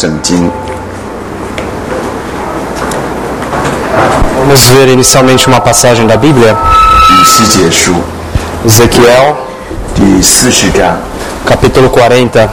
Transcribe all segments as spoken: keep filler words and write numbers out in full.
圣经。 Vamos ver inicialmente uma passagem da Bíblia. 以西结书 Ezequiel, 第四十章 capítulo quarenta.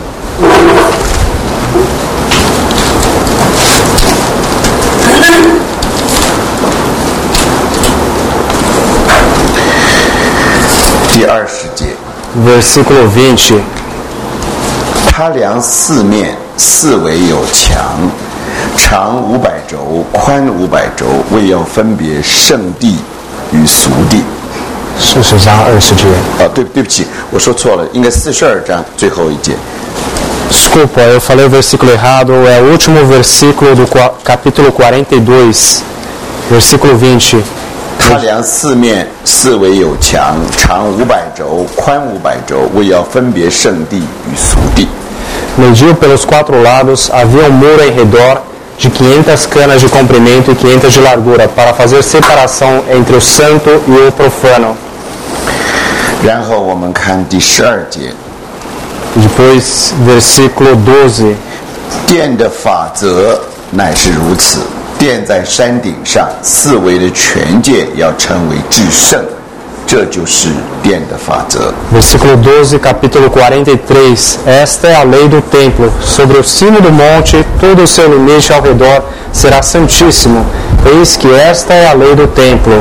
第二十节， Versículo vinte. 他量四面，四围有墙，长五百肘，宽五百肘，为要分别圣地与俗地。 四十章二十节。 啊，对对不起，我说错了，应该四十二章最后一节。 Desculpa, eu falei o versículo errado. É o último versículo do capítulo quarenta e dois, versículo vinte. 他量四面，四围有墙，长五百肘，宽五百肘，为要分别圣地与俗地。 Mediu pelos quatro lados, havia um muro em redor de quinhentas canas de comprimento e quinhentas de largura, para fazer separação entre o santo e o profano. 然后我们看第十二节， Depois, versículo doze. 殿的法则乃是如此。 殿在山顶上，四围的全界要称为至圣，这就是殿的法则。 Versículo doze, capítulo quarenta e três. Esta é a lei do templo. Sobre o cimo do monte, todo o seu limite ao redor será santíssimo. Eis que esta é a lei do templo.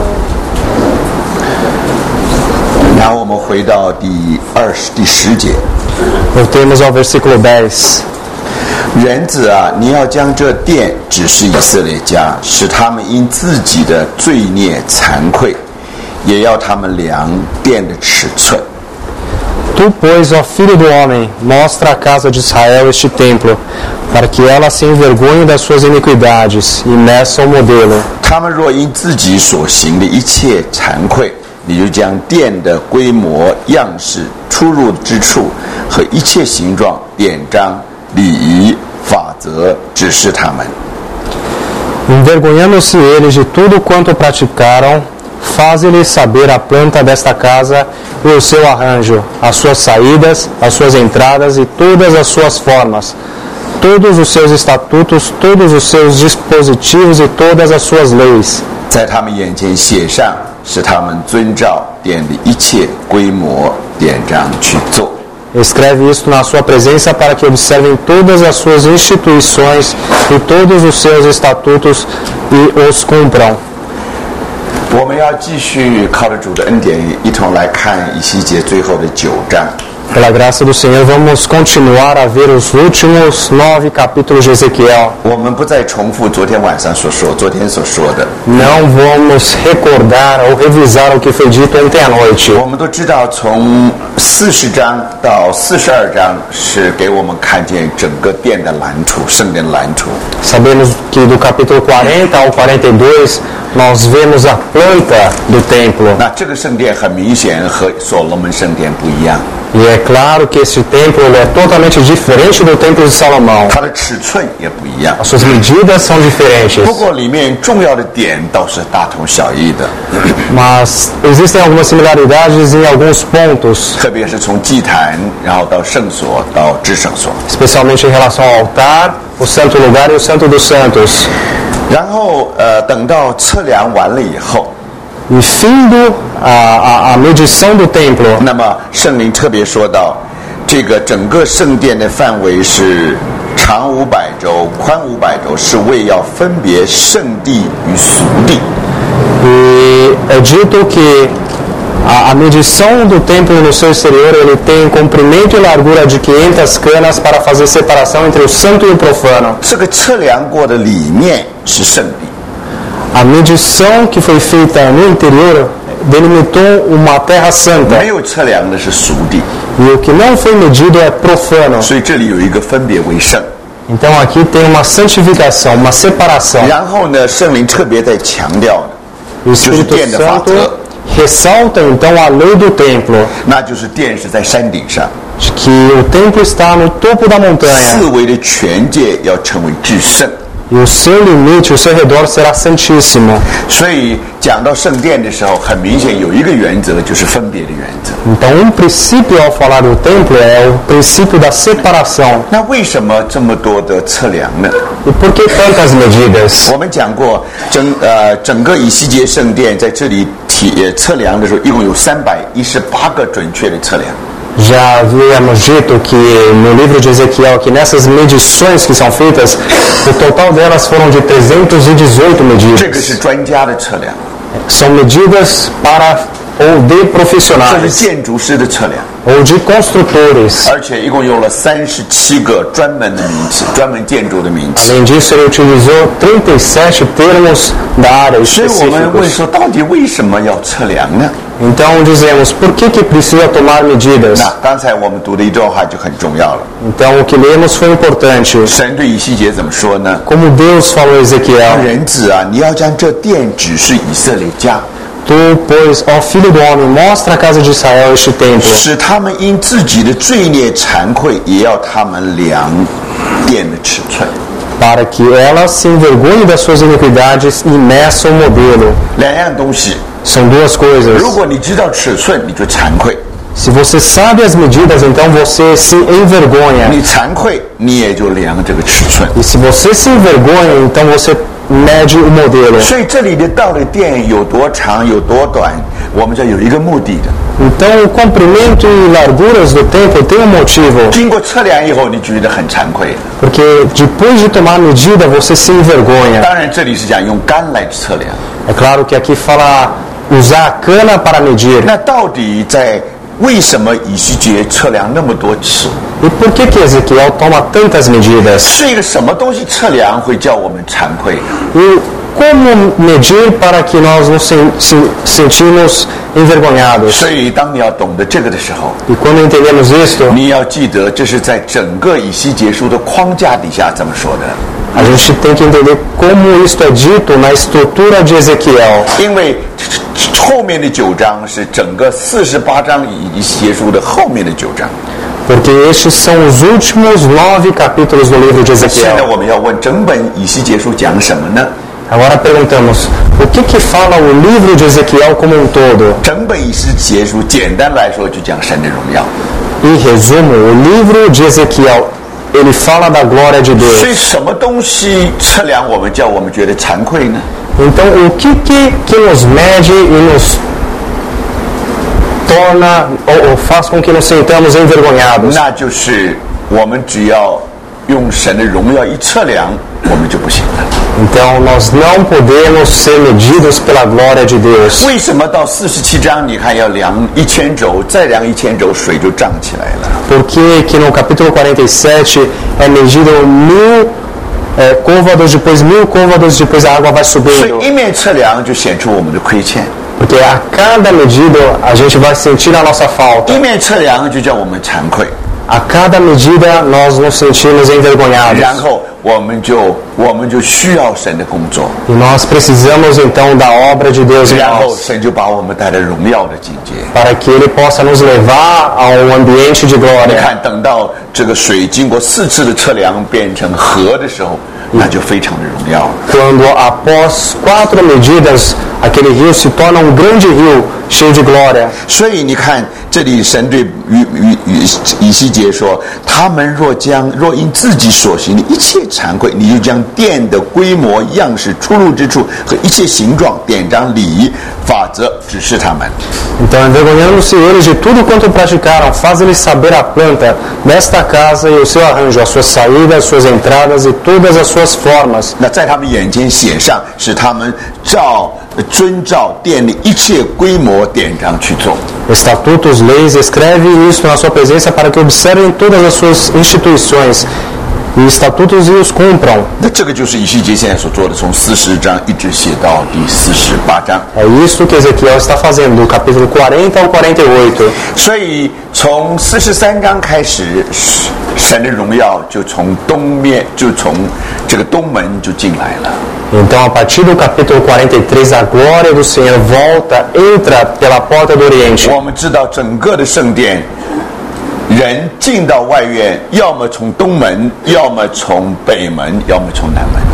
然后我们回到第二十第十节， Voltemos ao versículo dez. 人子啊，你要将这殿指示以色列家，使他们因自己的罪孽惭愧，也要他们量殿的尺寸。 Tu, pois, ó filho do homem, mostra à casa de Israel este templo, para que ela se envergonhe das suas iniquidades, e meça o modelo. 他们若因自己所行的一切惭愧，你就将殿的规模、样式、出入之处和一切形状、典章、礼仪、法则指示他们。 Envergonhando-se eles de tudo quanto praticaram, faze-lhes saber a planta desta casa e o seu arranjo, as suas saídas, as suas entradas e todas as suas formas, todos os seus estatutos, todos os seus dispositivos e todas as suas leis. 在他们眼前写上，使他们遵照殿的一切规模、典章去做。 Escreve isto na sua presença para que observem todas as suas instituições e todos os seus estatutos e os cumpram. 我们要继续靠着主的恩典，一同来看以西结最后的九章。 Pela graça do Senhor, vamos continuar a ver os últimos nove capítulos de Ezequiel. 我们不再重复昨天晚上所说、昨天所说的。 Não vamos recordar ou revisar o que foi dito ontem à noite. 我们都知道，从四十章到四十二章是给我们看见整个殿的蓝图、圣殿蓝图。 Sabemos que do capítulo quarenta ao quarenta e dois nós vemos a planta do templo. 那这个圣殿很明显和所罗门圣殿不一样， E é claro que este templo ele é totalmente diferente do templo de Salomão. 它的尺寸也不一样。 As suas medidas são diferentes. 不过里面重要的点倒是大同小异的， Mas existem algumas similaridades em alguns pontos, 特别是从祭坛，然后到圣所，到至圣所。 especialmente em relação ao altar, o santo lugar e o santo dos santos. 然后呃，等到测量完了以后， E findo a, a, a medição do templo, 那么圣灵特别说到，这个整个圣殿的范围是长五百肘，宽五百肘，是为要分别圣地与俗地。 e é dito que a, a medição do templo no seu exterior ele tem comprimento e largura de quinhentas canas para fazer separação entre o santo e o profano. 这个测量过的里面是圣地， A medição que foi feita no interior delimitou uma terra santa, 没有测量的是俗地， e o que não foi medido é profano. 所以这里有一个分别为圣。 Então aqui tem uma santificação, uma separação. 然后呢，圣灵特别在强调的， O 就是 Espírito 殿的法则， Santo ressalta então a lei do templo, 那就是殿是在山顶上， de que o templo está no topo da montanha, 四围的全界要成为至圣。 E o seu limite, o seu redor será santíssimo. 所以讲到圣殿的时候，很明显有一个原则，就是分别的原则。 Então, um princípio ao falar do templo é o princípio da separação. 那为什么这么多的测量呢？ E por que tantas medidas? 我们讲过，整呃整个以西结圣殿在这里体呃测量的时候，一共有三百一十八个准确的测量。 Já havíamos dito que no livro de Ezequiel, que nessas medições que são feitas, o total delas foram de trezentas e dezoito 这个 medidas. 是专家的测量， São medidas para ou de 这是 profissionais 建筑师的测量， ou de construtores. 而且一共用了三十七个专门的名词，专门建筑的名词。 Além disso, ele utilizou trinta e sete termos da área 所以我们问 específicos. 说，到底为什么要测量呢？ Então dizemos, por que que precisa tomar medidas? 那刚才我们读的一段话就很重要了。 Então o que lemos foi importante. 神对以西结怎么说呢？ Como Deus falou a Ezequiel, 人子啊，你要将这殿指示以色列家， tu, pois, ó filho do homem, mostra à casa de Israel este templo, 使他们因自己的罪孽惭愧，也要他们量殿的尺寸。 para que ela se envergonhe das suas iniquidades e meça o modelo. 两样东西， São duas coisas. 如果你知道尺寸，你就惭愧； Se você sabe as medidas, então você se envergonha. 你惭愧，你也就量这个尺寸。 E se você se envergonha, então você mede o modelo. 所以这里的道的殿有多长，有多短，我们就有一个目的的。 Então o comprimento e larguras do templo tem um motivo. 经过测量以后，你觉得很惭愧。 Porque depois de tomar medida, você se envergonha. 当然，这里是讲用杆来测量。 É claro que aqui fala usar a cana para medir. 那到底在为什么以西结测量那么多次？ E por que que Ezequiel toma tantas medidas? 是一个什么东西测量会叫我们惭愧？ E como medir para que nós nos sen- se- sentimos envergonhados? 所以，当你要懂得这个的时候， E quando entendemos isto, 你要记得这是在整个以西结书的框架底下这么说的。 a gente tem que entender como isto é dito na estrutura de Ezequiel. 因为后面的九章是整个四十八章以西结书的后面的九章。 Porque estes são os últimos nove capítulos do livro de 现在 Ezequiel. 我们要问整本以西结书讲什么呢？ Agora perguntamos, o que que fala o livro de Ezequiel como um todo? 整本以西结书简单来说就讲神的荣耀。 Em resumo, o livro de Ezequiel, ele fala da glória de 所以 Deus. 什么东西测量我们，叫我们觉得惭愧呢？ Então, o que que, que nos mede e nos torna ou, ou faz com que nos sintamos envergonhados? 那就是我们只要用神的荣耀一测量，我们就不行了。 Então, nós não podemos ser medidos pela glória de Deus. 为什么到四十七章，你看要量一千轴，再量一千轴，水就涨起来了？ Por que que no capítulo quarenta e sete é medido mil é, côvados, depois mil côvados, depois a água vai 所 subindo? 以一面测量就显出我们的亏欠， Porque a cada medida a gente vai sentir a nossa falta. 一面测量就叫我们惭愧， A cada medida nós nos sentimos 然 envergonhados. 后我们就我们就需要神的工作， E nós precisamos então da obra de Deus em 然后 nós, 神就把我们带来荣耀的境界。 para que Ele possa nos levar a um ambiente de 你 glória. 看，等到这个水经过四次的测量变成河的时候，那就非常的荣耀了。 Quando após quatro medidas aquele rio se torna um grande rio cheio de glória. 所以你看，这里神对于于于以西结说：“他们若将若因自己所行的一切惭愧，你就将殿的规模、样式、出入之处和一切形状、典章、礼仪、法则指示他们。” Então, envergonhando-se eles de tudo quanto praticaram, faz eles saber a planta desta casa e o seu arranjo, as suas saídas, as suas entradas e todas as suas formas. 那在他们眼前写上，使他们照遵照殿的一切规模典章去做。 Estatutos, leis, escreve isso na sua presença para que observem todas as suas instituições e estatutos e os cumpram. 那这个就是以西结现在所做的，从四十章一直写到第四十八章。 É isso que Ezequiel está fazendo, do capítulo quarenta ao quarenta e oito. 所以从四十三章开始，神的荣耀就从东面，就从这个东门就进来了。 Então, a partir do capítulo quarenta e três, a glória do Senhor volta, entra pela porta do Oriente. 我们知道整个的圣殿，人进到外院，要么从东门，要么从北门，要么从南门。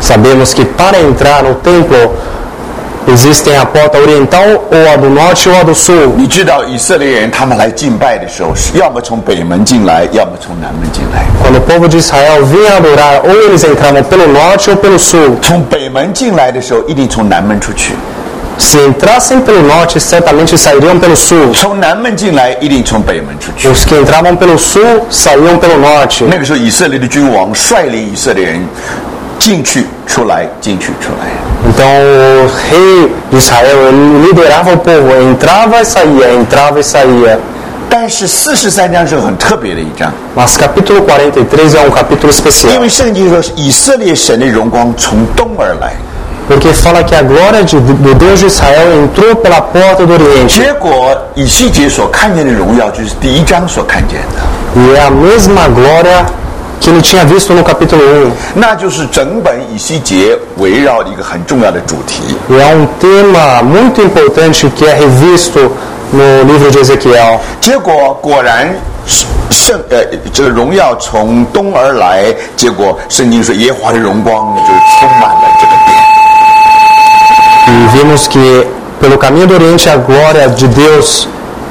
Sabemos que para entrar no templo existem a porta oriental ou a do norte ou a do sul. 你知道以色列人他们来敬拜的时候，是要么从北门进来，要么从南门进来。 Quando o povo de Israel vinha adorar, ou eles entravam pelo norte ou pelo sul. 从北门进来的时候，一定从南门出去； Se entrassem pelo norte, certamente sairiam pelo sul. 从南门进来，一定从北门出去。 Os que entravam pelo sul saíam pelo norte. 那个时候，以色列的君王率领以色列人进去、出来、进去、出来。 Então o rei de Israel ele liderava o povo, entrava e saía, entrava e saía. 但是四十三章是很特别的一章， Mas capítulo quarenta e três é um capítulo 因 especial. 为圣经说以色列神的荣光从东而来， Porque fala que a glória de, do Deus de Israel entrou pela porta do Oriente. 结果以西结所看见的荣耀就是第一章所看见的， E é a mesma glória que ele tinha visto no capítulo um. 那就是整本以西结围绕一个很重要的主题。 E é um tema muito importante que é revisto no livro de Ezequiel. 结果果然圣呃这个荣耀从东而来，结果圣经说耶和华的荣光就充满了这个殿。 E vimos que pelo caminho do Oriente a glória de Deus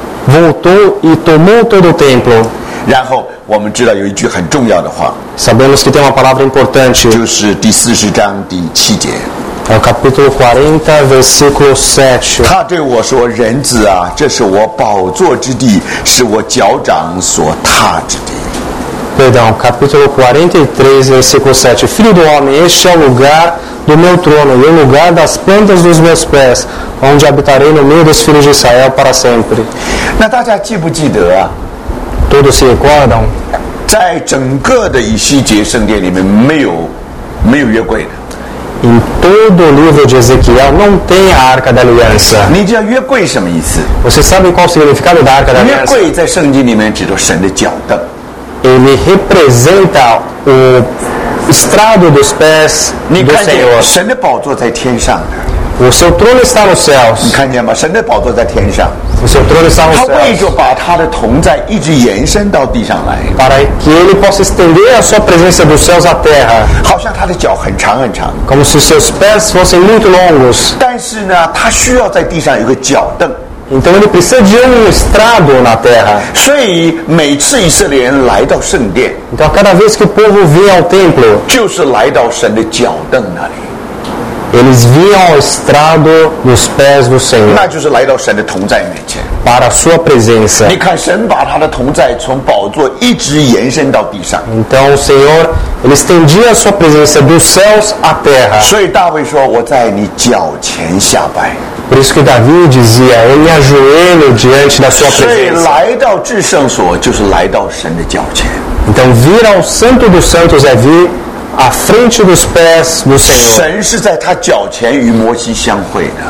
voltou e tomou todo o templo. 然后我们知道有一句很重要的话， Sabemos que tem uma palavra importante. 就是第四十章第七节， É o capítulo quarenta, versículo sete. 他对我说：“人子啊，这是我宝座之地，是我脚掌所踏之地。” Perdão, capítulo quarenta e três, versículo sete. Filho do homem, este é o lugar do meu trono e o lugar das plantas dos meus pés, onde habitarei no meio dos filhos de Israel para sempre. 那大家记不记得啊？ Todos se recordam? 在整个的以西结圣殿里面，没有没有约柜的。 Em todo o livro de Ezequiel não tem a Arca da Aliança. 你知道约柜什么意思？ Você sabe qual o significado da Arca da 约 Aliança? 柜在圣经里面指着神的脚凳。 Ele representa o estrado dos pés 你 do 看见 Senhor. 神的宝座在天上的， O seu trono está nos 你 céus. 看见吗？神的宝座在天上， O seu trono está nos 他为 céus. 着把他的同在一直延伸到地上来， Para que ele possa estender a sua presença dos céus à terra. 好像他的脚很长很长， Como se seus pés fossem muito longos. 但是呢，他需要在地上有个脚凳， Então ele precisa de um estrado na terra. 所以每次以色列人来到圣殿， Então cada vez que o povo vinha ao templo, 就是来到神的脚凳那里， eles vinham ao estrado dos pés do Senhor, 那就是来到神的同在面前。 para a sua presença. 你看，神把他的同在从宝座一直延伸到地上， Então o Senhor, ele estendia a sua presença dos céus à terra. 所以大卫说：“我在你脚前下拜。” Por isso que Davi dizia, eu me ajoelho diante da sua 所以 presença. 来到至圣所就是来到神的脚前。 Então vir ao Santo dos Santos é vir à frente dos pés do Senhor. 神是在他脚前与摩西相会的，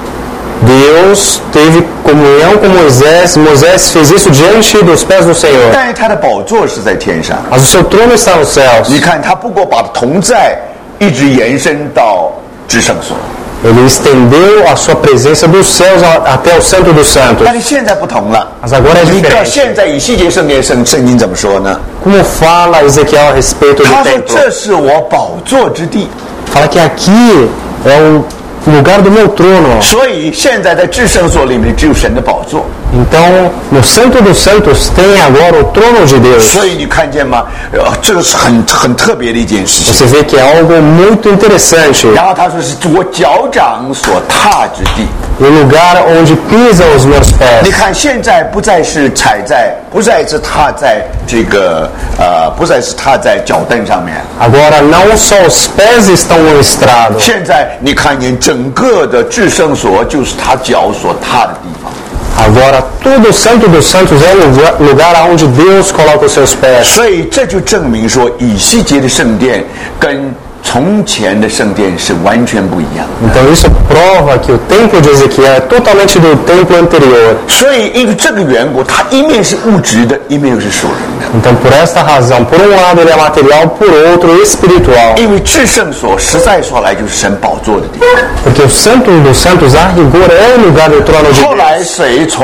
Deus teve comunhão com Moisés, Moisés fez isso diante dos pés do Senhor. 但是他的宝座是在天上。 Mas o seu trono está nos céus. 你看，他不过把同在一直延伸到至圣所， Ele estendeu a sua presença dos céus a- até o Santo dos Santos. 但是现在不同了。 Mas agora é 你知道 diferente. 现在以西结圣殿圣圣经怎么说呢？ Como fala Ezequiel a respeito 他 do 说：“ templo? 这是我宝座之地。” Fala que aqui é o lugar do meu trono. 所以现在在至圣所里面只有神的宝座。 Então, no Santo dos Santos tem agora o trono de Deus. 所以你看见吗？呃，这个是很很特别的一件事情。 Você vê que é algo muito interessante. 然后他说是我脚掌所踏之地。 O lugar onde pisam os meus 你 pés. 看，现在不再是踩在，不再是踏在这个呃，不再是踏在脚凳上面。 Agora, não só os pés estão no estrado. 现在你看见整个的至圣所就是他脚所踏的地方。 Agora, todo o Santo dos Santos é o lugar, lugar onde Deus coloca os seus pés. 所以这就证明说，以西结的圣殿跟从前的圣殿是完全不一样的。 Então, isso prova que o templo de Ezequiel é totalmente do templo anterior. 所以因为这个缘故，它一面是物质的，一面又是属灵的。 Então, por esta razão, por um lado ele é material, por outro espiritual. 因为至圣所实在说来就是神宝座的地方。 Porque o Santo dos Santos, a rigor, é o lugar do trono de 后 Deus. 来谁从宝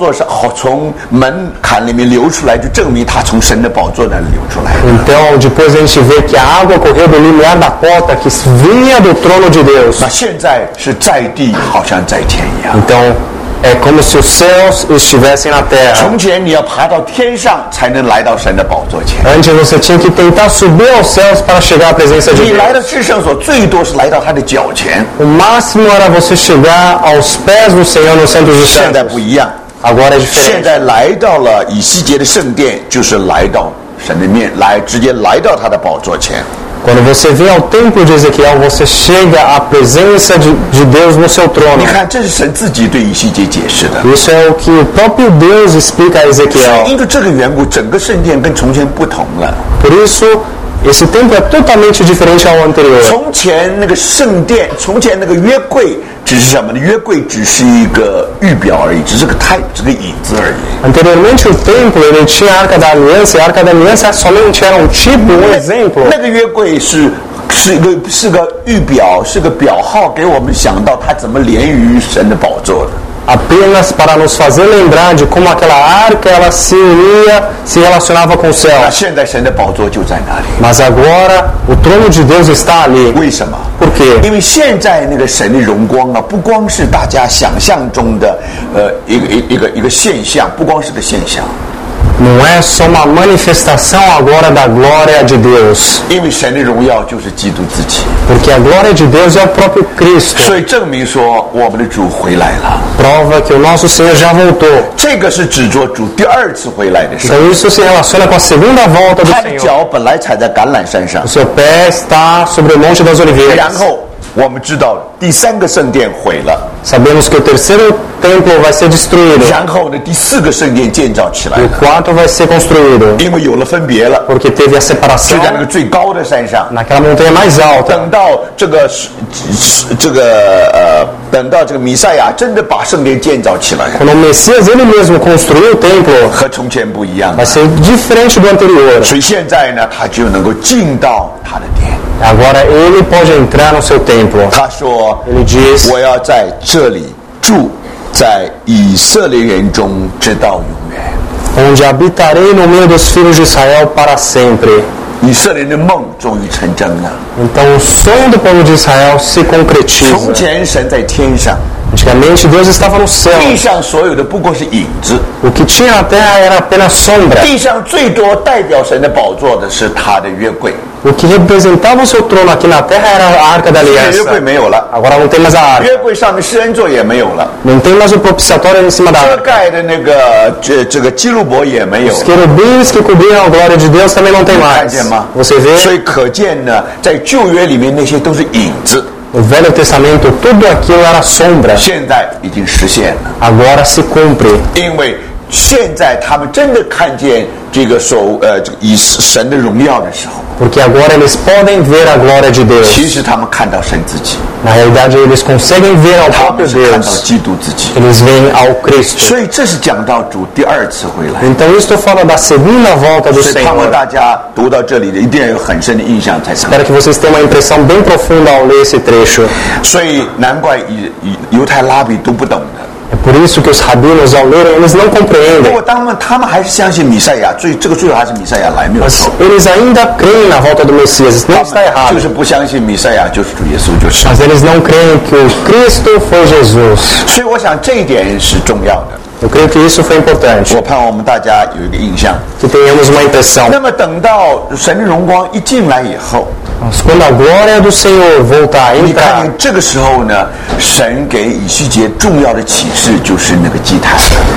座上好从门槛里面流出来，就证明他从神的宝座那里流出来。 Então, depois a gente vê que a água correu do limiar da porta que vinha do trono de Deus. 那现在是在地，好像在天一样。 Então, é como se os céus estivessem na terra. 从前你要爬到天上才能来到神的宝座前。 Antes você tinha que tentar subir aos céus para chegar à presença de 你来 Deus. 到至圣所，最多是来到他的脚前。 O máximo era você chegar aos pés do Senhor no Santo dos 现在 Santos. 不一样， Agora é 现 diferente. 在来到了以西结的圣殿，就是来到神的面，来直接来到他的宝座前。 Quando você vem ao templo de Ezequiel, você chega à presença de, de Deus no seu 你 trono. 看，这是神自己对以西结解释的。 Isso é o que o próprio Deus explica a Ezequiel. 因为这个缘故，整个圣殿跟从前不同了。 Por isso, esse templo é totalmente diferente ao anterior. 从前那个圣殿，从前那个约柜只是什么呢？约柜只是一个预表而已，只是个太，只个影子而已。 Anteriormente, o templo ele tinha a Arca da Aliança, e a Arca da Aliança somente era um tipo, um exemplo. 那个约柜是是一个是个预表，是个表号，给我们想到它怎么连于神的宝座的。 Apenas para nos fazer lembrar de como aquela arca ela se unia, se relacionava com o 那 céu. 现在神的宝座就在那里， Mas agora o trono de Deus está ali. 为什么？ Por quê? 因为现在那个神的荣光啊，不光是大家想象中的呃一个一一个一个现象，不光是个现象， Não é só uma manifestação agora da glória de Deus. 因为神的荣耀就是基督自己， Porque a glória de Deus é o próprio Cristo. 所以证明说我们的主回来了。 Prova que o nosso Senhor já voltou. 这个是指着主第二次回来的事。 Então isso se relaciona com a segunda volta do 他的 Senhor. 脚本来踩在橄榄山上 O，seu pé está sobre o Monte das 然 Oliveiras. 后我们知道第三个圣殿毁了， Sabemos que o terceiro templo vai ser destruído. 然后呢，第四个圣殿建造起来 E o 了， quarto vai ser construído. 因为有了分别了， Porque teve a 就 separação 在那个最高的山上。 naquela montanha mais alta. 等到这个是是这个呃，等到这个弥赛亚真的把圣殿建造起来， Quando o Messias ele mesmo construiu o templo, 和从前不一样 vai。ser diferente do anterior. 所以现在呢，他就能够进到他的殿。 Agora ele pode entrar no seu templo. 他说 Ele diz: 我要在这里住，在以色列人中直到永远。 onde habitarei no meio dos filhos de Israel para sempre. 以色列人的梦终于成真了。 Então o sonho do povo de Israel se 从 concretiza. 前神在天上， Antigamente Deus estava no 地 céu. 上所有的不过是影子。 O que tinha na terra era apenas sombra. 地上最多代表神的宝座的是他的约柜， O que representava o seu trono aqui na terra era a Arca da 现在约柜 Aliança. 没有了， Agora não tem mais a arca. 约柜上的施恩座也没有了， Não tem mais o propiciatório em cima da 遮 arca. 盖的那个这这个基路伯也没有 Os 了。 querubins que cobriam a glória de Deus também não tem 看 mais. 见吗？ Você 所 vê 以可见呢，在旧约里面那些都是影子， no Velho Testamento tudo aquilo era sombra. 现在已经实现了， Agora se cumpre. 因为现在他们真的看见这个所呃这个以神的荣耀的时候， Porque agora eles podem ver a glória de 其 Deus. 实他们看到神自己， Na realidade, eles conseguem ver ao 他 próprio 们是看到 Deus. 基督自己。 Eles veem ao Cristo. 所以这是讲到主第二次回来。 Então isto fala da segunda volta do 所以他们 Senhor. 大家读到这里的，一定要有很深的印象才可以。 Espero que vocês tenham uma impressão bem profunda ao ler esse trecho. 所以难怪以以犹太拉比读不懂的。 É por isso que os rabinos, ao lerem, eles não 不 compreendem. 过他们他们还是相信弥赛亚，最这个最后还是弥赛亚来，没有 Mas 错。 eles ainda creem na volta do Messias. Não 他 está 们 errado. 就是不相信弥赛亚就是主耶稣，就是。 Mas eles não creem que o Cristo foi Jesus. 所以我想这一点是重要的。 Eu creio que isso foi importante. 我盼我们大家有一个印象。 Que tenhamos uma impressão. 那么等到神的荣光一进来以后， Mas quando a glória do Senhor voltar, 你看 entrar, 见这个时候呢，神给以西结重要的启示就是那个祭坛。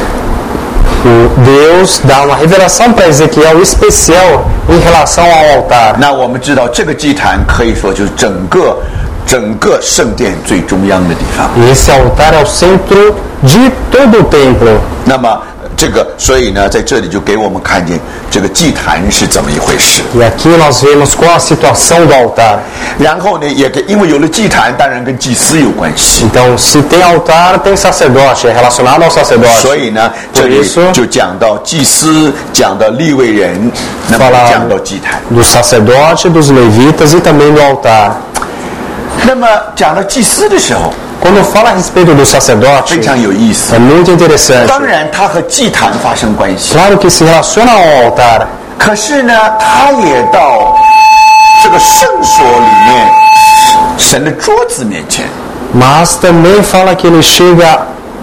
o Deus dá uma revelação para Ezequiel especial em relação ao altar. 那我们知道这个祭坛可以说就是整个整个圣殿最中央的地方。 E esse altar é o centro de todo o templo. 那么这个，所以呢，在这里就给我们看见这个祭坛是怎么一回事。 E aqui nós vemos qual a situação do altar. 然后呢，也跟因为有了祭坛，当然跟祭司有关系。 Então, se tem altar, tem sacerdote, é relacionado ao 所 sacerdote. 以呢，这 Por 里 isso, 就讲到祭司，讲到利未人，那么 Fala- 讲到祭坛。 do sacerdote, dos levitas e também do altar. 那么讲到祭司的时候， Quando fala a respeito do sacerdote, 非常有意思 é。muito interessante. 当然，它和祭坛发生关系， Claro que se relaciona ao altar, 可是呢，它也到这个圣所里面，神的桌子面前。 mas também fala que ele chega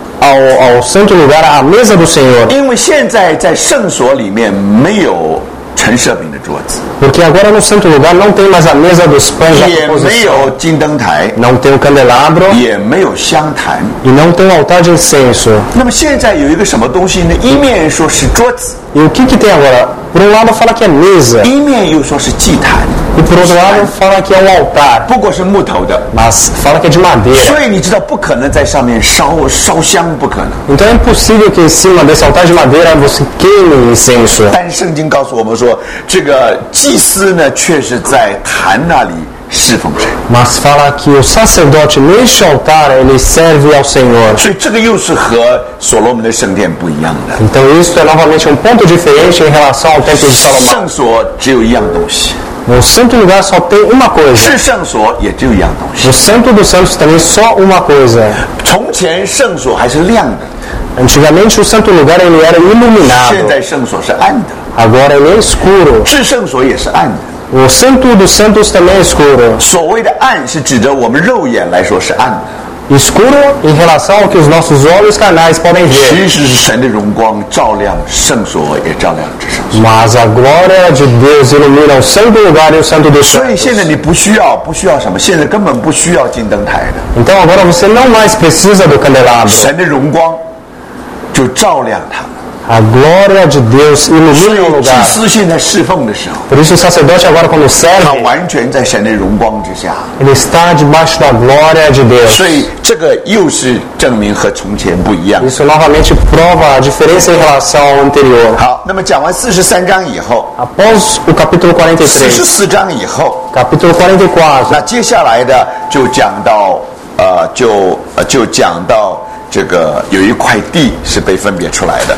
ao, ao santo lugar, à mesa do Senhor. 因为现在在圣所里面没有陈设饼的桌子， Porque agora no santo lugar não tem mais a mesa dos pães da 也没 proposição, 有金灯台， não tem o candelabro 也没有香坛。 e não tem o altar de incenso. 那么现在有一个什么东西呢？一面说是桌子， E o que, que tem agora? Por um lado fala que é mesa, 一面又说是祭坛， e por outro lado fala que é um altar, 不过是木头的。 mas fala que é de madeira. 所以你知道不可能在上面烧烧香，不可能。 Então é impossível que em cima desse altar de madeira você queime incenso. 但是圣经告诉我们说，这个祭司呢，却是在坛那里侍奉神。 Mas fala que o sacerdote neste altar ele serve ao Senhor. 所以这个又是和所罗门的圣殿不一样的。 Então isso é novamente um ponto diferente em relação ao templo de Salomão. 圣所只有一样东西， No santo lugar só tem uma coisa. 至圣所也只有一样东西。 No santo dos santos também só uma coisa. 从前圣所还是亮的， Antigamente o santo lugar ele era 现 iluminado. 在圣所是暗的， Agora ele é escuro. 至圣所也是暗的。 O santo dos santos também é escuro. 所谓的暗是指着我们肉眼来说是暗的， Escuro em relação ao que os nossos olhos carnais podem ver. 其实是神的荣光照亮圣所，也照亮至圣所。 Mas a glória de Deus ilumina o santo lugar e o santo dos 所以 santos. 现在你不需要，不需要什么？现在根本不需要金灯台的， Então agora você não mais precisa do candelabro. 神的荣光就照亮他们。 A glória de Deus 所 ilumina o 以祭 lugar. 司现在侍奉的时候， Por isso o sacerdote agora quando 他 serve, 完全在神的荣光之下。 ele está debaixo da glória de Deus. 所以这个又是证明和从前不一样。 Isso novamente prova a diferença em relação ao anterior. 好，那么讲完四十三章以后， Após o capítulo quarenta e 四十 três, 四章以后， capítulo quarenta e quatro, 那接下来的就讲到，呃，就呃就讲到这个有一块地是被分别出来的，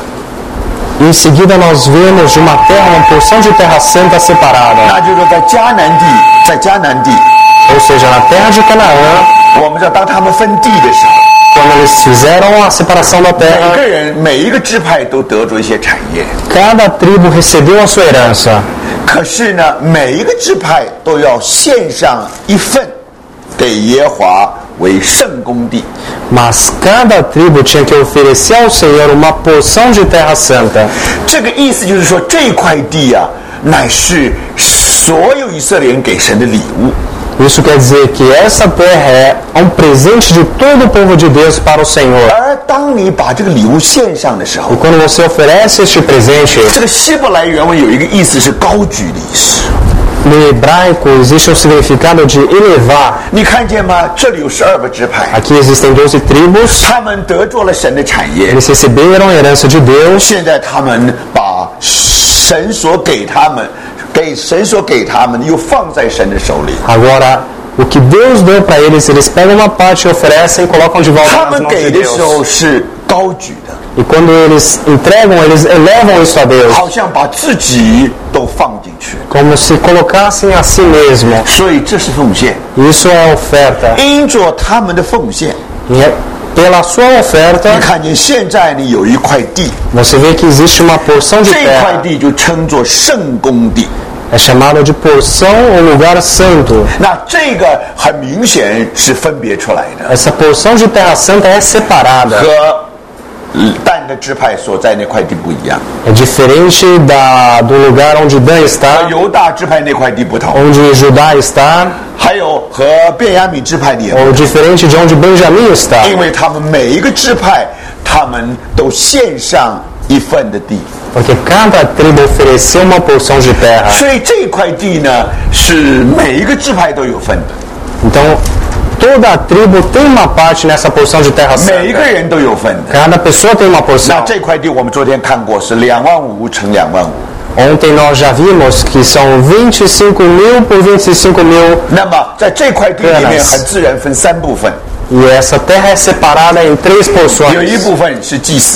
em seguida nós vemos de uma terra, uma porção de terra santa separada. 那就是说在迦南地，在迦南地， Ou seja, na terra de Canaã, 我们知道当他们分地的时候， quando eles fizeram a separação da 每 terra, 个人每一个支派都得着一些产业， cada tribo recebeu a sua herança. 可是呢，每一个支派都要献上一份给耶和华为圣公地。 Mas cada tribo tinha que oferecer ao Senhor uma porção de terra santa. 这个意思就是说，这块地啊，乃是所有以色列人给神的礼物。 Isso quer dizer que essa terra é um presente de todo o povo de Deus para o Senhor. 而当你把这个礼物献上的时候 E，quando você oferece este presente, 这个希伯来原文有一个意思是高举礼式。 no hebraico existe o significado de elevar. 你看见吗？这里有十二个支派， Aqui existem doze tribos, 他们得着了神的产业， eles receberam a herança de Deus. 现在他们把神所给他们，给神所给他们，又放在神的手里。 Agora, o que Deus deu para eles, eles pegam uma parte, oferecem e colocam de volta 他 nas 们 mãos 给 de 的时 Deus. 候是高举的， E quando eles entregam, eles elevam isso a Deus, 好像把自己都放进去。 como se colocassem a si mesmo. 所以这是奉献。 Isso é oferta. 因着他们的奉献， E é pela sua 你 oferta, 看见现在你有一块地， você vê que existe uma porção de 这块 terra. 地就称作圣公地。 É chamado de porção ou lugar santo. 那这个很明显是分别出来的， Essa porção de terra santa é separada. 和但的支派所在那块地不一样， É diferente da, do lugar onde Dan 和 está, 犹大支派那块地不同， onde Judá está, 还有和便雅悯支派的也不同， ou diferente de onde Benjamim está. 因为他们每一个支派，他们都献上一份的地， Porque cada tribo ofereceu uma porção de terra. 所以这块地呢是每一个支派都有份的， Então, toda a tribo tem uma parte nessa porção de terra 每一个 santa. 人都有份的。 Cada pessoa tem uma 那 porção. 这块地我们昨天看过是两万五乘两万五， Ontem nós já vimos que são vinte e cinco mil por vinte e cinco mil. 那么在这块地里面 Yes. 很自然分三部分， E essa terra é separada em três 有一 porções. 部分是祭司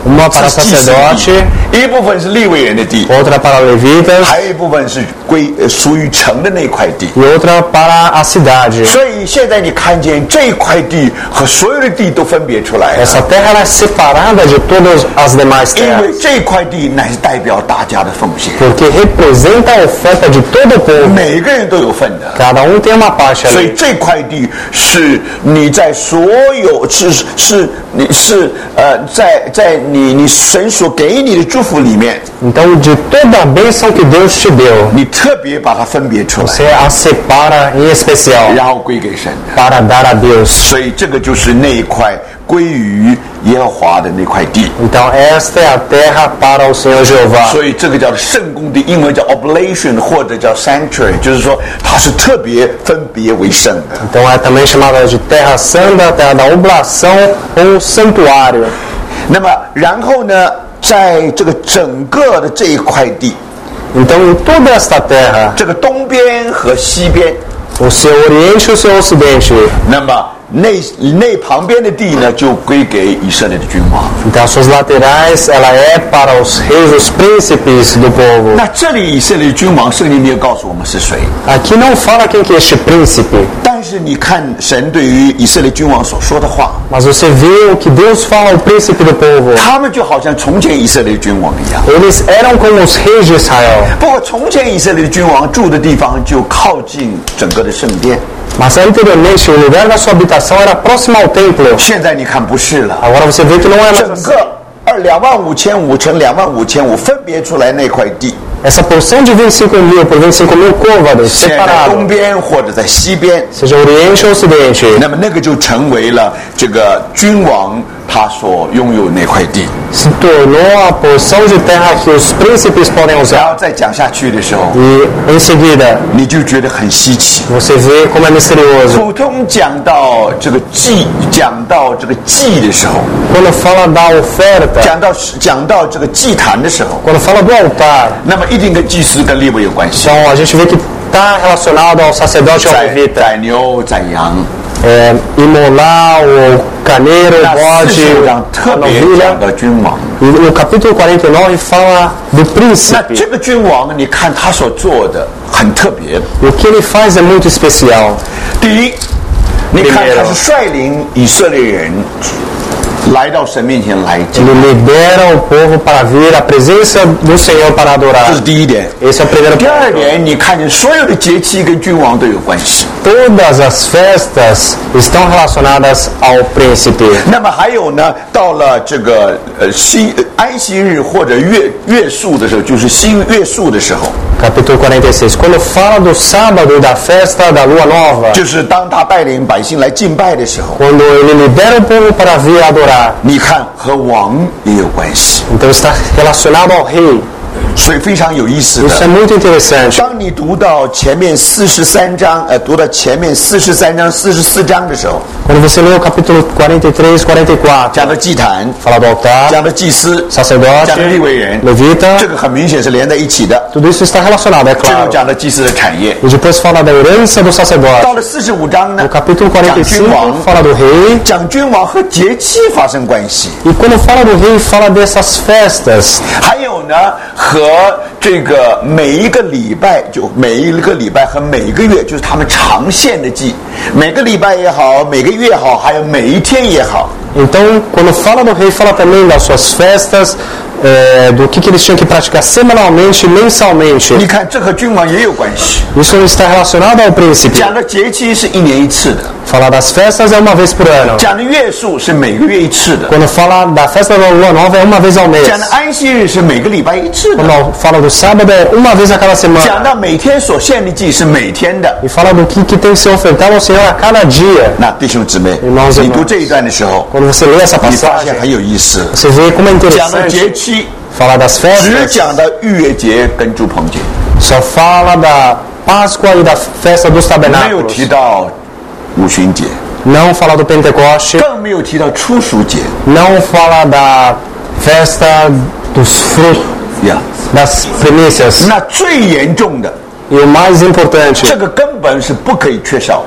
uma para 是祭司的 sacerdote, 地，一部分是利未人的地， outra para levitas 还有一部分是归呃属于城的那块地。 e outra para a cidade. 所以现在你看见这块地和所有的地都分别出来了， Essa terra ela é separada de todas as demais 因为 terras, 这块地乃是代表大家的奉献， porque representa a oferta de todo o povo. 每个人都有份的。 Cada um tem uma parte 所以 ali. 这块地是你在所有是是你是呃在在你你神所给你的祝福里面， Então, de toda a bênção que Deus te deu, 你特别把它分别出来， você a separa em especial 然后归给神的。 para dar a Deus. 所以这个就是那一块归于耶和华的那块地。 Então, esta é a terra para o Senhor Jeová. 所以这个叫做圣宫地，英文叫 oblation 或者叫 sanctuary， 就是说它是特别分别为圣的。 Então, é também chamada de terra santa, terra da oblação ou santuário. 那么然后呢，在这个整个的这一块地， Então, em toda esta terra, 这个东边和西边， o seu oriente e o seu ocidente, 那么内内旁边的地呢，就归给以色列的君王。 então as suas laterais, ela é para os reis, os príncipes do povo. 那这里以色列的君王，圣经没有告诉我们是谁， Aqui não fala quem que é este príncipe, 但是你看神对于以色列君王所说的话， mas você vê o que Deus fala ao príncipe do povo. 他们就好像从前以色列君王一样。 Eles eram como os reis de Israel, 不过从前以色列的君王住的地方就靠近整个的圣殿， mas anteriormente o lugar da sua habitação era próximo ao templo. 现在你看不是了， Agora você vê que não é mais 整 assim. 个二两万五千五乘两万五千五分别出来那块地， Essa porção de vinte e cinco mil por vinte e cinco mil côvados 现在在东 separado, 边或者在西边， seja oriente ou ocidente, 那么那个就成为了这个君王他所拥有那块地。 se tornou a porção de terra que os príncipes podem 然 usar. 后再讲下去的时候， E em seguida, 你就觉得很稀奇。 você vê como é misterioso. 普通讲到这个祭，讲到这个祭的时候， Quando fala da oferta, 讲到讲到这个祭坛的时候， quando fala do altar, 那么一定跟祭司跟利未有关系。 então a gente vê que está relacionado ao sacerdote e ao 宰 levita. 宰牛、宰羊， É, imolar o carneiro, o 那四十 bode, 五章 a 特别 novilha. 讲到君王。 E o capítulo quarenta e nove fala do 那 príncipe. 这个君王，你看他所做的很特别。 O que ele faz é muito especial. 第一，你看 Primeiro 他是率领以色列人来到神面前来敬 Ele 拜， lidera o povo para vir à presença do Senhor para 这 adorar. 是第一点。 Esse é o primeiro 第二 ponto. 点，你看见所有的节期跟君王都有关系。 Todas as festas estão relacionadas ao príncipe. 那么还有呢，到了这个呃新呃安息日或者月月数的时候，就是新月数的时候， Capítulo quarenta e seis. Quando fala do sábado e da festa da lua nova, 就是当他带领百姓来敬拜的时候， quando ele lidera o povo para vir adorar, 你看和王也有关系， então está relacionado ao rei. 所以非常有意思 Isso é 的。 muito interessante. 当你读到前面四十三章，呃，读到前面四十三章、四十四章的时候， Quando você lê o capítulo quarenta e três, quarenta e quatro, 讲到祭坛， fala do altar, 讲到祭司， sacerdote, 讲到利未人， levita, 这个很明显是连在一起的。 tudo isso está relacionado, é 最后 claro. 讲到祭司的产业。 E depois fala da herança do sacerdote. 到了四十五章呢 No，capítulo 讲 quarenta e 君王 cinco，fala do rei. 讲君王和节期发生关系， E quando fala do rei, fala dessas festas. 还有呢和这个每一个礼拜，就每一个礼拜和每一个月，就是他们长线的祭，每个礼拜也好，每个月也好，还有每一天也好。 Então, quando fala do rei, fala também das suas festas, é, do que, que eles tinham que praticar semanalmente e mensalmente. 你看，这和君王也有关系。 Isso está relacionado ao príncipe. 讲的节期是一年一次的， Falar das festas é uma vez por ano. 讲的月数是每个月一次的， Quando fala da festa da lua nova, é uma vez ao mês. 讲的安息日是每个礼拜一次的， Quando fala do sábado, é uma vez a cada 讲 semana. 到每天所献的祭是每天的。 E fala do que, que tem que ser ofertado ao Senhor a cada dia. 那弟兄姊妹， Irmãos e 你读 irmãs 这一段的时候， Quando você lê essa 你发 passagem, 现很有意思。 você vê como é 讲的节 interessante 期 falar das 只 festas. 讲的逾越节跟住棚节， Só fala da Páscoa e da festa dos 没有 tabernáculos. 提到五旬节， Não fala do Pentecoste. 更没有提到初熟节 Não fala da festa dos frutos, 呀。 das primícias. 那最严重的， E o mais importante, 这个根本是不可以缺少的，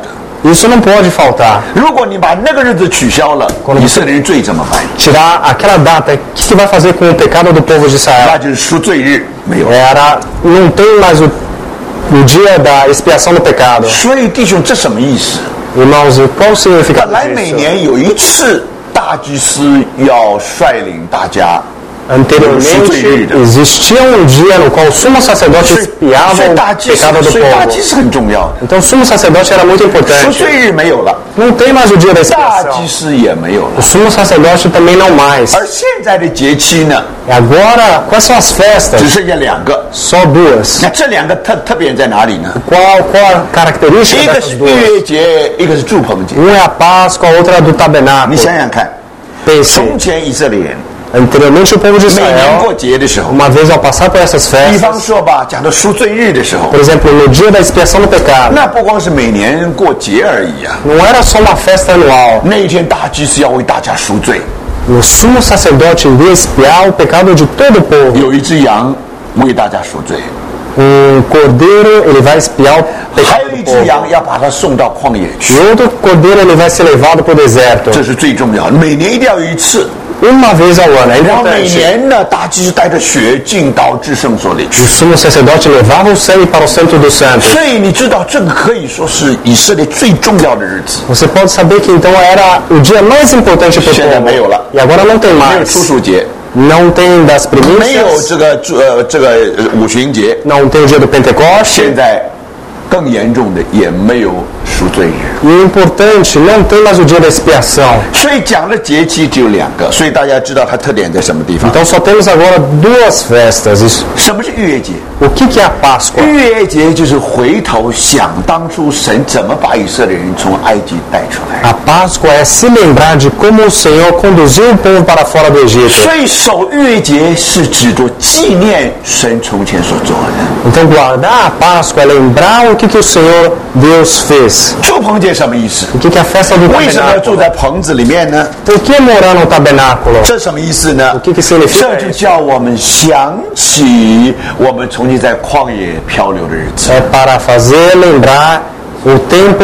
Isso não pode faltar. 如果你把那个日子取消了，以色列人罪怎么办？ Tirar aquela data, o que vai fazer com o pecado do povo de 那 Israel? 就是赎罪日没有。 Era, não tem mais o, o dia da expiação do pecado. 所以弟兄，这什么意思？ Irmãos, qual o 本 significado 来每 disso? 年有一次大祭司要率领大家。 Anteriormente, existia um dia no qual o sumo sacerdote 所以 expiava 所以 o 大祭司， pecado do 所以大祭 povo. 司很重要的。 Então o sumo sacerdote era muito 赎 importante. 罪日没有了， Não tem mais o dia da 大 expiação. 祭司也没有 O 了。 sumo sacerdote também não mais. 而现在的节期呢， E agora, quais são as 只 festas? 剩下两个。 Só duas. 那这两个特特别在哪里呢？ Qual, qual a característica 一个 dessas 是 duas? 逾越节，一个是住棚节。 Um é a Páscoa, a outra é a do 你 tabernáculo. 想想看， Pense, 从前以色列人 anteriormente o povo de 每年过 Israel, 节的时候， uma vez ao passar por essas 比方 festas, 说吧，讲到赎罪日的时候， por exemplo, no dia da expiação do pecado, 那不光是每年过节而已啊。 não era só uma festa anual. 那一天大祭司要为大家赎罪， O sumo sacerdote iria expiar o pecado de todo o povo. 有一只羊为大家赎罪， Um cordeiro, ele vai expiar o 还 pecado 有一 do 只 povo. 羊要把它送到旷野 E 去， outro cordeiro, ele vai ser levado para o deserto. 这是最重要的。每年一定要有一次， Uma vez ao ano, é 然后每 importante. 年呢，大祭司带着血进到至圣所里 O 去。 sumo sacerdote levava o sangue para o Santo dos Santos. 所以你知道，这个可以说是以色列最重要的日子。 Você pode saber que então era o dia mais importante para o 现在没有 povo. 了， E agora não tem 没有 mais. 初数节， Não tem das 没有 primícias, 这个呃这个呃五旬节， não tem o dia do 现 Pentecoste. 在更严重的也没有赎罪日。 E o importante, não tem mais o dia da expiação. 所以讲的节期只有两个，所以大家知道它特点在什么地方？ Então só temos agora duas festas. Isso. 什么是逾越节？ O que, que é a Páscoa? 逾越节就是回头想当初神怎么把以色列人从埃及带出来。 A Páscoa é se lembrar de como o Senhor conduziu o povo para fora do Egito. 所以守逾越节是指着纪念神从前所做的。 Então guardar a Páscoa é lembrar o que, que o Senhor Deus fez. 住棚节什么意思？ O que, que é a festa do 为什么要住 tabernáculo? 在棚子里面呢？ Por que morar no tabernáculo? 这什么意思呢 O？que, que significa 这就 isso? 叫我们想起我们曾经在旷野漂流的日子。 É para fazer lembrar o tempo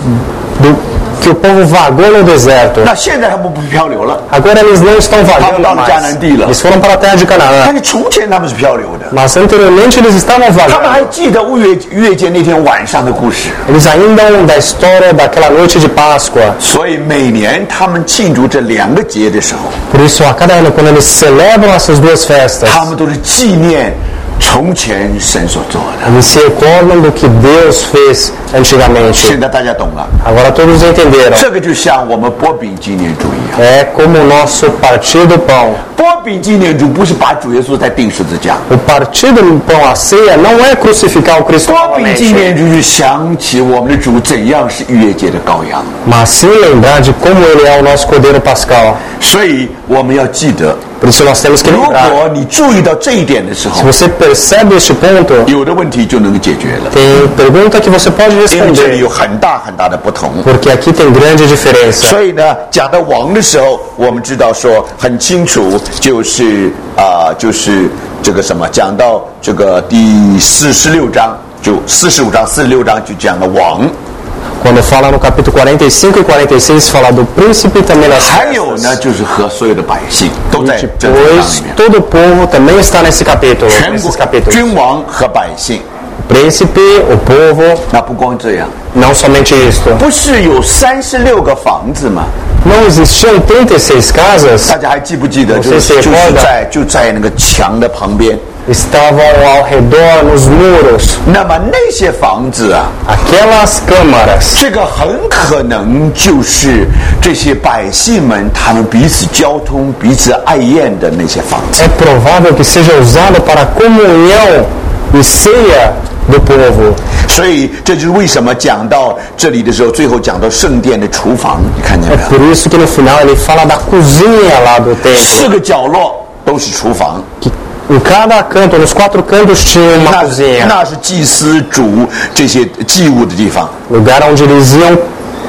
do, que o povo vagou no deserto. 那现在他们不漂流了， Agora eles não estão vagando Vamos dar mais. Canaan. Eles foram para a terra de 但 Canaã. 是从前他们是漂流的。 Mas anteriormente eles estavam 他们还 vagando. 记得逾越逾越节那天晚上的故事， Eles ainda da história daquela noite de Páscoa. 所以每年他们庆祝这两个节的时候， Por isso, a cada ano, quando eles celebram essas duas festas, 他们都是纪念从前神所做的。 eles se recordam do que Deus fez antigamente. 现在大家懂了， Agora todos entenderam. 这个就像我们波饼纪念主一样。 É como o nosso partir do pão. 波饼纪念主不是把主耶稣再钉十字架， O partir do pão à ceia não é crucificar o Cristo 波饼纪 novamente, 念主是想起我们的主怎样是逾越节的羔羊。 mas sim lembrar de como ele é o nosso Cordeiro Pascal. 所以我们要记得， Por isso nós temos que 如 lembrar. 果你注意到这一点的时 Se 候， você percebe este ponto, 有的问题就能够解决了。 tem pergunta que você pode 因为这里 responder, 有很大很大的不同。 porque aqui tem grande diferença. 所以呢，讲到王的时候，我们知道说很清楚，就是啊、就是这个什么，讲到这个第四十六章，就四十五章、四十六章就讲了王。 Quando fala no capítulo quarenta e cinco e quarenta e seis, fala do príncipe e também das 还有呢， festas. 就是和所有的百姓都在 E 这章里 depois, 面， todo o povo também está nesse capítulo, 全 nesses 国 capítulos. 君王和百姓。 Príncipe, o povo, 那不光这样， não somente isto. 不是有三十六个房子吗？ Não existiam trinta e seis casas, 大家还记不记得？ 我就是就是谢谢郭的在就在那个墙的旁边。 estavam ao redor nos muros. 那么那些房子啊， Aquelas câmaras, 这个很可能就是这些百姓们他们彼此交通、彼此爱宴的那些房子。 é provável que seja usado para a comunhão e ceia do povo. 所以这就是为什么讲到这里的时候，最后讲到圣殿的厨房，你看见 É 没有？ por isso que no final ele fala da cozinha lá do 四 templo. 个角落都是厨房， Que em cada canto, nos quatro cantos, tinha uma 那 cozinha. 那是祭司煮这些祭物的地方。 Lugar onde eles iam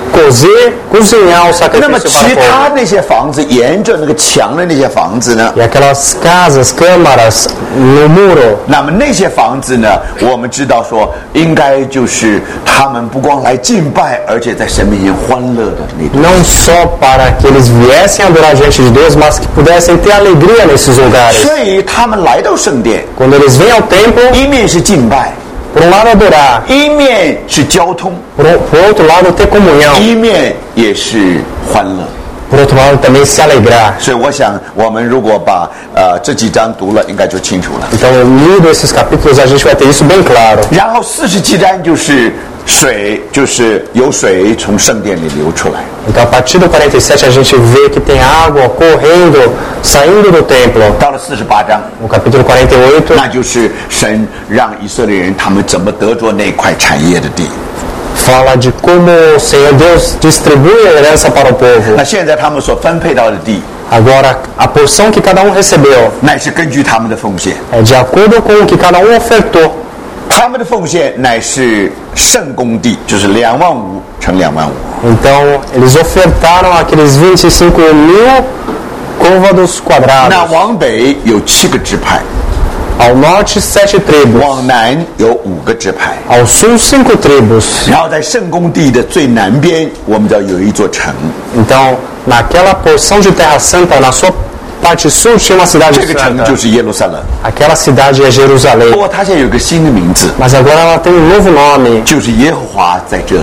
cozer, cozinhar o 那么 sacrifício 其 para o 他 povo. 那些房子，沿着那个墙的那些房子呢？ E aquelas casas, câmaras no muro, 那么那些房子呢？我们知道说，应该就是他们不光来敬拜，而且在神面前欢乐的那种。 não só para que eles viessem adorar diante de Deus, mas que pudessem ter alegria nesses lugares. 所以他们来到圣殿， Quando eles vêm ao templo, 一面是敬拜， por um lado adorar, 一面是交通， por, por outro lado ter comunhão, 一面也是欢乐。 por outro lado também se alegrar. 所以我想，我们如果把呃这几章读了，应该就清楚了。 Então, lido esses capítulos, a gente vai ter isso bem claro. 然后四十七章就是水，就是有水从圣殿里流出来。 Então, a partir do quarenta e sete, a gente vê que tem água correndo, saindo do templo. 到了四十八章， No capítulo quarenta e oito, 那就是神让以色列人他们怎么得着那块产业的地。 fala de como o Senhor Deus distribui a herança para o povo. 那现在他们所分配到的地， Agora, a porção que cada um recebeu 乃是根据他们的奉献， é de acordo com o que cada um ofertou. 他们的奉献乃是圣公地，就是两万五乘两万五。 Então, eles ofertaram aqueles vinte e cinco mil côvados 那 quadrados. 往北有七个支派， Ao norte, sete tribos. 往南有五个支派。 Ao sul, cinco tribos. 然后在圣公地的最南边，我们知道有一座城， Então, naquela porção de Terra Santa, na sua parte sul, tinha uma cidade 这个城 santa. 就是耶路撒冷。 Aquela cidade é Jerusalém. 不过它现在有个新的名字， Mas agora ela tem um novo nome, 就是耶和华在这里，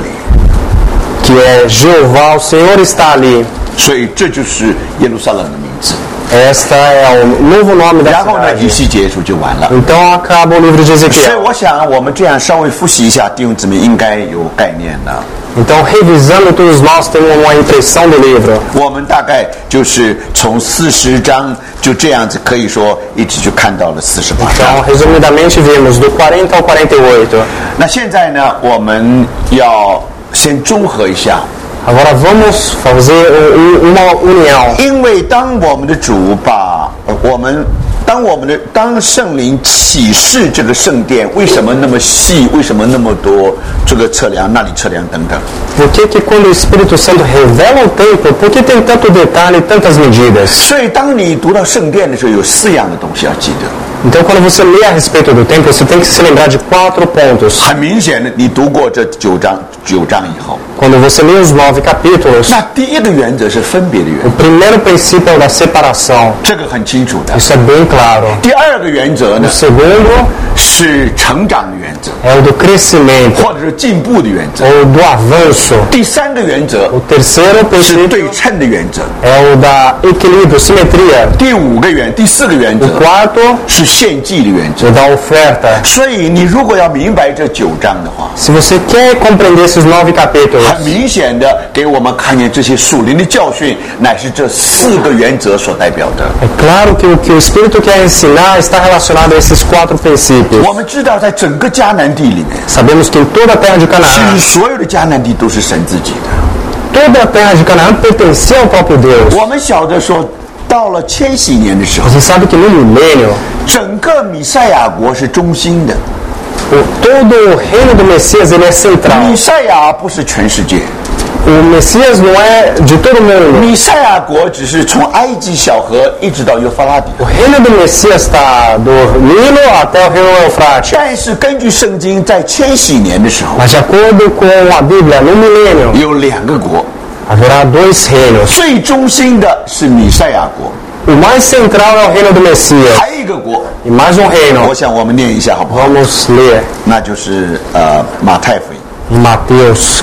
que é Jeová, o Senhor está ali. 所以这就是耶路撒冷的名字。 Esta é o novo nome da 然后呢，以 cidade. 西结束就完了。 Então acaba o livro de 所以 Ezequiel. 我想，我们这样稍微复习一下，弟兄姊妹应该有概念的。 Então, revisando, todos nós temos uma impressão do livro. 我们大概就是从四十章就这样子，可以说一直就看到了四十八章。 Então, resumidamente, vimos do quarenta ao quarenta e oito. 那现在呢，我们要先综合一下， Agora vamos fazer um- uma união. 因为当我们的主把呃我们当我们的当圣灵启示这个圣殿为什么那么细，为什么那么多这个测量，那里测量等等。 Por que que quando o Espírito Santo revela o templo, por que tem tanto detalhe e tantas medidas? 所以当你读到圣殿的时候，有四样的东西要记得。 Então, quando você lê a respeito do templo, você tem que se lembrar de quatro pontos. 很明显的，你读过这九章九章以后， Quando você lê os nove capítulos, 那第一个原则是分别的原 o 则， primeiro princípio é o da separação. 这个很清楚的。 Isso é bem claro. 第二个原则 O 呢 segundo 是成长的原则， é o do crescimento, 或者是进步的原则。 ou do avanço. 第三个原则 O terceiro 是 princípio 对称的原则。 é o da equilíbrio, simetria. 第五个原，第四个原 O 则 quarto 是献祭的原则。 é o da oferta. 所以你如果要明白这九章的话， Se você quer compreender esses nove capítulos, 很明显的给我们看见这些属灵的教训，乃是这四个原则所代表的。 é claro que o que o Espírito quer ensinar está relacionado a esses quatro princípios. 我们知道，在整个迦南地里面， Sabemos que em toda a terra de 其 Canaã, 实所有的迦南地都是神自己的。 toda a terra de Canaã pertencia ao próprio Deus. 我们晓得说，到了千禧年的时候， Você sabe que no milênio, 整个米赛亚国是中心的。 o, todo o reino do Messias ele é central. 米赛亚不是全世界， O Messias não é de todo mundo. 米赛亚国只是从埃及小河一直到幼发拉底。 O reino do Messias está do Nilo até o rio Eufrates. 但是根据圣经，在千禧年的时候， Mas de acordo com a Bíblia, no milênio, 有两个国， haverá dois reinos. 最中心的是米赛亚国， O mais central é o reino do Messias. 还有一个国， E mais um 我 reino. 想我们念一下好不好？ Vamos ler 那就是呃马太福音， em Mateus.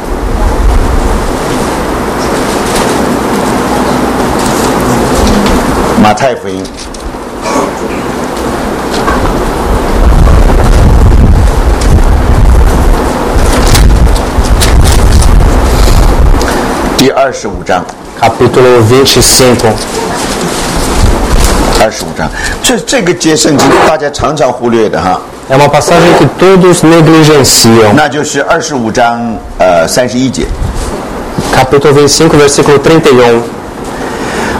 《马太福音》第二十五章， Capítulo vinte e cinco. 二十五章，这这个节圣经大家常常忽略的哈， É uma passagem que todos negligenciam. 那就是二十五章呃三十一节。 Capítulo vinte e cinco, versículo trinta e um. 当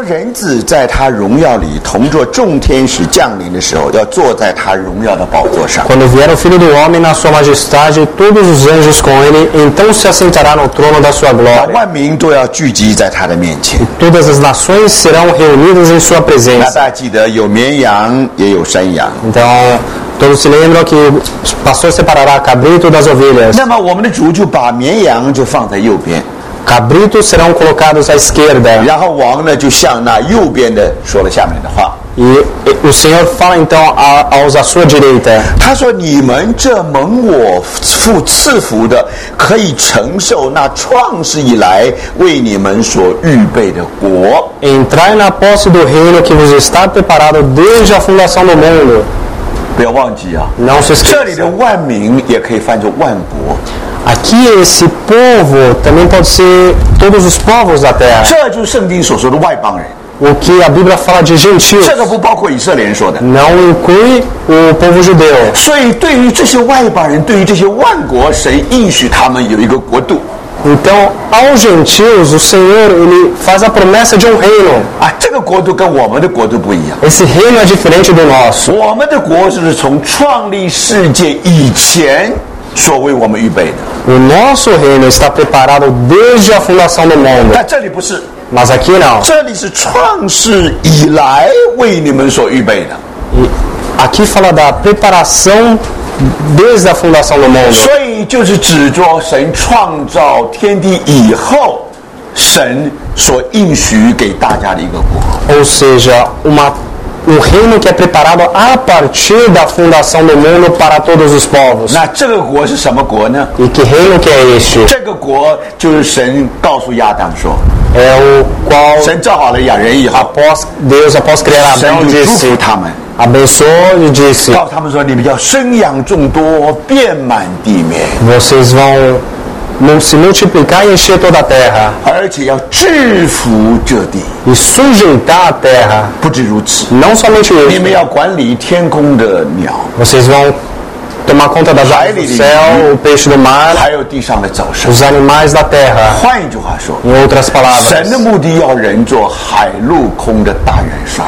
人子在他荣耀里同着众天使降临的时候，要坐在他荣耀的宝座上。 Quando vier o Filho do Homem na sua majestade e todos os anjos com ele, então se assentará no trono da sua 把 glória. 万民都要聚集在他的面前。 Todas as nações serão reunidas em sua 那 presença. 大家记得有绵羊也有山羊。 Então, todos se lembram que o pastor separará cabrito das ovelhas. 那么我们的主就把绵羊就放在右边， Cabritos serão colocados à esquerda. 然后王呢就向那右边的说了下面的话。 E o Senhor fala então a, aos à sua direita. 他说：“你们这蒙我父赐福的，可以承受那创世以来为你们所预备的国。 Entrai na posse do reino que vos está preparado desde a fundação do mundo. ” 不要忘记啊， Não se 这里的 esqueça. 万民也可以翻作万国， Aqui esse povo também pode ser todos os povos da terra. 这就是圣经所说的外邦人。 O que a Bíblia fala de gentios 这个不包括以色列人说的。 não inclui o povo judeu. 所以，对于这些外邦人，对于这些万国，神应许他们有一个国度 Então, aos gentios, o Senhor ele faz a promessa de um reino. 啊。这个国度跟我们的国度不一样。 Esse reino é diferente do nosso. 我们的国是从创立世界以前所为我们预备的， O nosso reino está preparado desde a fundação do mundo. 但这里不是， Mas aqui não. 这里是创世以来为你们所预备的。 E aqui fala da preparação desde a fundação do mundo. 所以就是指着神创造天地以后，神所应许给大家的一个国。 Ou seja, uma, um reino que é preparado a partir da fundação do mundo para todos os povos. 那这个国是什么国呢？ E que reino que é este? 这个国就是神告诉亚当说， É o qual 神造好了亚人以后， após, Deus, após criar 神 Abraão, 就祝福 disse, 他们， abençoou e disse, 告诉他们说：“你们要生养众多，遍满地面， vocês vão mu- se multiplicar e encher toda a terra 而且要制服这地。 e sujeitar a terra. 不止如此， Não somente 你 isso, 们要管理天空的鸟， vocês vão tomar conta das aves do céu, o peixe do mar, 还有地上的走兽。 os animais da terra. 换一句话说， Em outras 神的 palavras, 目的要人做海陆空的大元帅。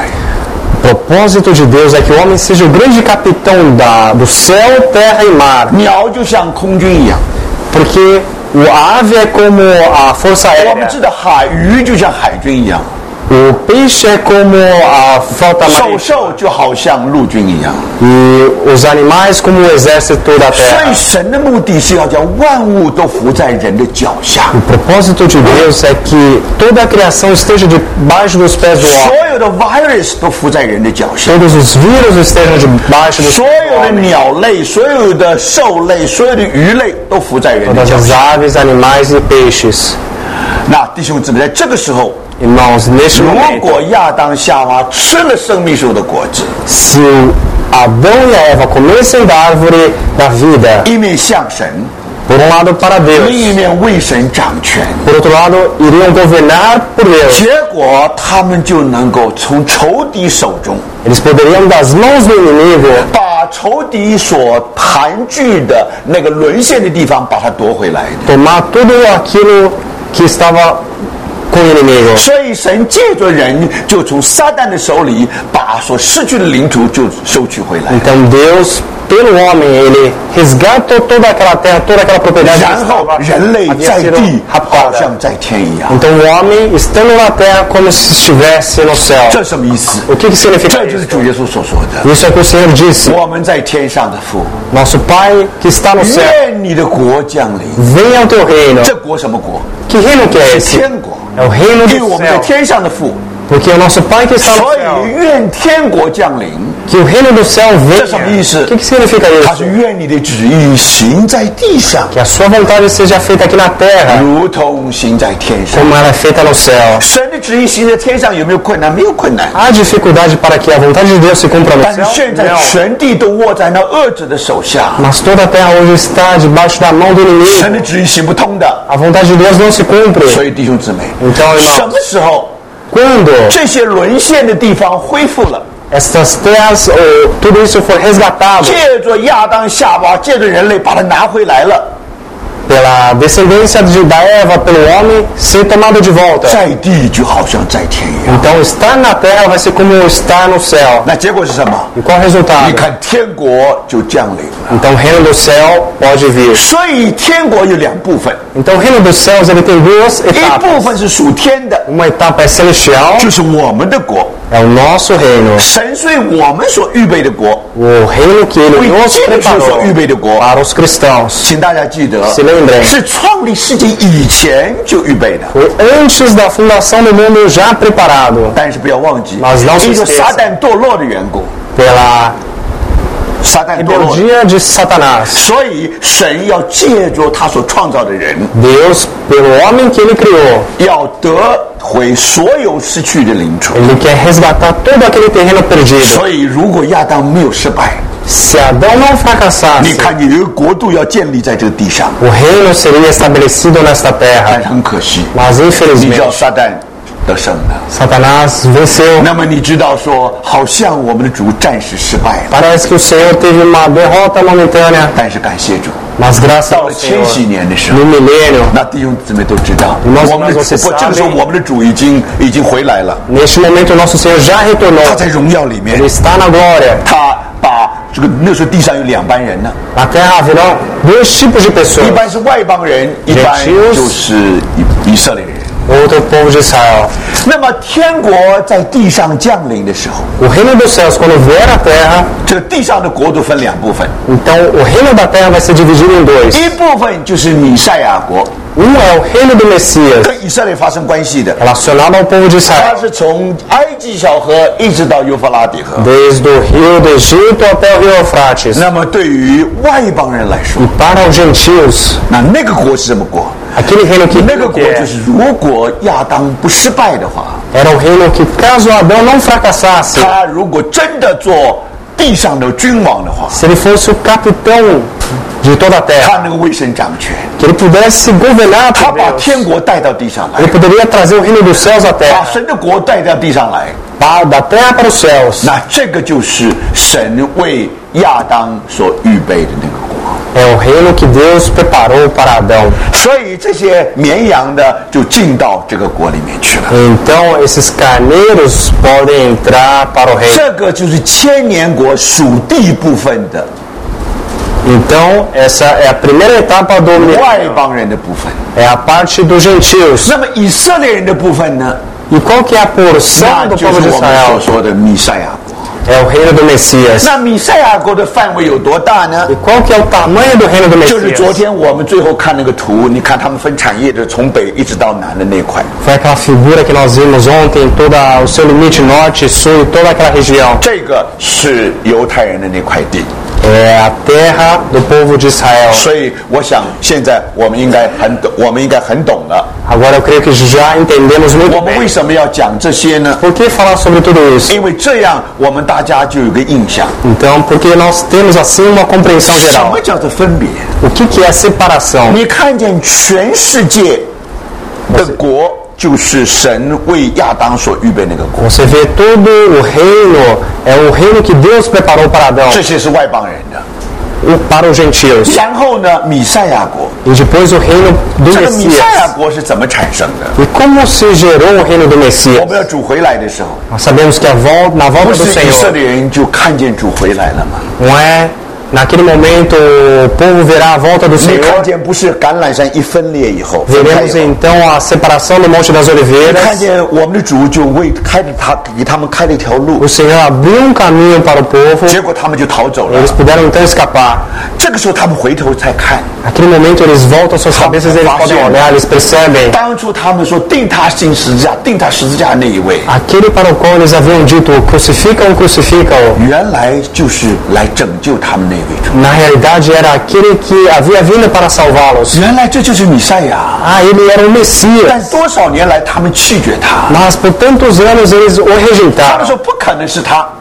o propósito de Deus é que o homem seja o grande capitão da, do céu, terra e mar. 鸟就像空军一样， Porque o ave é como a força 我们 aérea, 知道海鱼就像海军一样， o peixe é como a frota 兽 marítima 兽就好像陆军一样。 e os animais como o exército da 所 terra. 以神的目的是要将万物都服在人的脚下， O propósito de Deus é que toda a criação esteja debaixo dos pés do 所 homem. 有的 virus 都服在人的脚下， Todos os vírus estejam debaixo dos 所 pés 有 do 的 homem. 鸟类、所有的兽类、所有的鱼类都服在人的 Todas 脚 as 下。 aves, animais e peixes. 那弟兄姊妹，在这个时候， Irmãos, neste 如 momento, 果亚当夏娃吃了生命树的果子， se o Adão e a Eva comessem da árvore da vida, 一面向神， por um lado para 另 Deus, 一面为神掌权， por outro lado iriam governar por Deus. 结果他们就能够从仇敌手中 Eles poderiam das mãos do inimigo 把仇敌所盘踞的那个沦陷的地方把它夺回来的。 tomar tudo aquilo que estava com o inimigo. 所以神借着人，就从撒旦的手里把所失去的领土就收取回来， Então Deus, pelo homem, ele resgatou toda aquela terra, toda aquela propriedade que 然后 estava, 人类 havia 在 sido 地好 raptada. 像在天一样。 Então o homem estando na terra como se estivesse no céu. 这什么意思？ O que, que significa 这就是 isso? 主耶稣所说的。 Isso é que o Senhor disse. 我们在天上的父， Nosso Pai que está no céu, 愿你的国降临。 venha o teu reino. 这国什么国？ Que reino que é 是 esse? 天国。 É o reino 因为 do 我们在 céu. 天上的父， Porque é o nosso Pai que está no 所以 céu. 愿天国降临。 Que o reino do céu 这什么意 venha. 思 O que, que significa 他是 isso? 愿你的旨意行在地上， Que a sua vontade seja feita aqui na terra, 如同行在天上。 como ela é feita no céu. 神的旨意行在天上有没有困难？没有困难。 Há dificuldade para que a vontade de Deus se cumpra no 但是 céu? 现在 Não. 全地都握在那恶者的手下， Mas toda a terra hoje está debaixo da mão do 神 inimigo. 的旨意行不通的。 A vontade de Deus não se 所 cumpre. 以弟兄姊妹， Então, 什 irmão, 么时候 quando 这些沦陷的地方恢复了？ estas terras, ou tudo isso for resgatado 借着亚当夏娃，借着人类把它拿回来了， pela descendência de, da Eva, pelo homem, ser tomado de volta. 在地就好像在天一样。 Então estar na terra vai ser como estar no céu. 那结果是什么？ E qual é o 你 resultado? 看天国就降临了。 Então o reino do céu pode vir. 所以天国有两部分， Então o reino dos céus ele tem duas 一部 etapas. 分是属天的， Uma etapa é celestial, 就是我们的国， é o nosso reino. 神为我们所预备的国。 O reino que ele 为 nos 基督徒 preparou 所预备的国， para os cristãos. 请大家记得， Se lembrem. 是创立世界以前就预备的。 Foi antes da fundação do mundo já preparado 但是不要忘记， Mas não se 因着 esqueça. 撒旦堕落的缘故， pela 撒旦堕落， rebeldia de Satanás. 所以神要借着他所创造的人， Deus, pelo homem que ele criou, 要得回所有失去的领处。 ele quer resgatar todo aquele terreno perdido. 所以，如果亚当没有失败， Se Adão não 你 fracassasse, 看见有一个国度要建立在这个地上， o reino seria estabelecido nesta 但 terra. 是很可惜， Mas 你知 infelizmente, 道撒旦得胜了。 Satanás venceu. 那么你知道说，好像我们的主暂时失败了， Parece que o Senhor teve uma derrota momentânea, 但是感谢主， mas graças 到 ao 了千禧 Senhor, 年的时候 no，milênio, 那弟兄姊妹都知道， Nós- 我们的 nós vocês 主，不，这个时候 sabem 我们的主已经已经回来了， neste momento o nosso Senhor já 他 retornou. 在荣耀里面 Ele，está na glória. 他把这个那时候地上有两班人呢， Na terra haverão dois tipos de 一 pessoas. 般是外邦人，一般 Gentiles 就是以以色列人。 Outro povo de Israel. 那么天国在地上降临的时候， O reino dos céus, quando vier à terra, 这个地上的国度分两部分， então o reino da terra vai ser dividido em dois. 一部分就是弥赛亚国， Um é o reino do Messias, 跟以色列发生关系的， relacionado ao povo de 它 Israel, 是从埃及小河一直到幼发拉底河。 desde o rio do Egito até o rio Eufrates. 那么对于外邦人来说 E，para os gentios, 那那个国是什么国？ aquele reino que 那个国 que 就是如果亚当不失败的话， era o reino que, caso Adão não fracassasse, 他如果真的做地上的君王的话， se ele fosse o capitão de toda a 他 terra, 能够为神掌权， que ele pudesse governar 他 por 把 Deus, 天国带到地上来 ele，poderia trazer o reino dos céus à 把 terra, 神的国带到地上来。 pa- da terra para os céus. 那这个就是神为亚当所预备的那个国。 É o reino que Deus preparou para Adão. 所以这些绵羊的就进到这个国里面去了。 Então esses carneiros podem entrar para o reino. 这个就是千年国属地部分的 Então essa é a primeira etapa do 外 milênio. 邦人的部分。 É a parte dos gentios. 那么以色列人的部分呢？ E qual que é a 那 porção do 就 povo 是 de 我们所 Israel? 说的弥赛亚国。 É o reino do Messias. 那弥赛亚国的范围有多大呢？ E qual que é o tamanho do reino do 就是昨 Messias? 天我们最后看那个图，你看他们分产业的，从北一直到南的那块， Foi aquela figura que nós vimos ontem, toda o seu limite norte, sul e toda aquela região. 这个是犹太人的那块地。 É a terra do povo de Israel. 所以我想现在我们应该很懂，我们应该很懂了。 Agora eu creio que já entendemos muito 我们为 bem. 什么要讲这些呢？ Por que falar sobre tudo isso? 因为这样我们大家就有个印象， Então, porque nós temos assim uma compreensão 什 geral. 么叫做分别？ O que, que é separação? 你看见全世界的国，就是神为亚当所预备那个国， Você vê todo o reino, é o reino que Deus preparou para Adão, 这些是外邦人的。 o- para os gentios. 然后呢，弥赛亚国， E depois o reino do 这个弥赛亚 Messias. 国是怎么产生的？ E como se gerou o reino do 我 Messias? 们要主回来的时候， Nós sabemos que a volta, na 不 volta do 是以色 Senhor, 列人就看见主回来了吗？ não é? Naquele momento o povo verá a volta do 你看 Senhor. 见不是橄榄山一分裂以后，分开 Veremos 以后 então a separação do Monte das 看 Oliveiras. 见我们的主就为开了他给他们开了一条路 O，Senhor abriu um caminho para o povo. 结果他们就逃走了 Eles。puderam então escapar. 这个时候他们回头再看， Naquele momento eles voltam suas cabeças e eles podem olhar, eles percebem 当初他们说定他进十字架，定他十字架的那一位， aquele para o qual eles haviam dito crucificam, crucificam. 原来就是来拯救他们那位主。 Na realidade era aquele que havia vindo para salvá-los. 原来这就是弥赛亚， Ah, ele era o 但 Messias. 多少年来他们拒绝他， Mas por tantos anos eles o 他们 rejeitaram. 说不可能是他，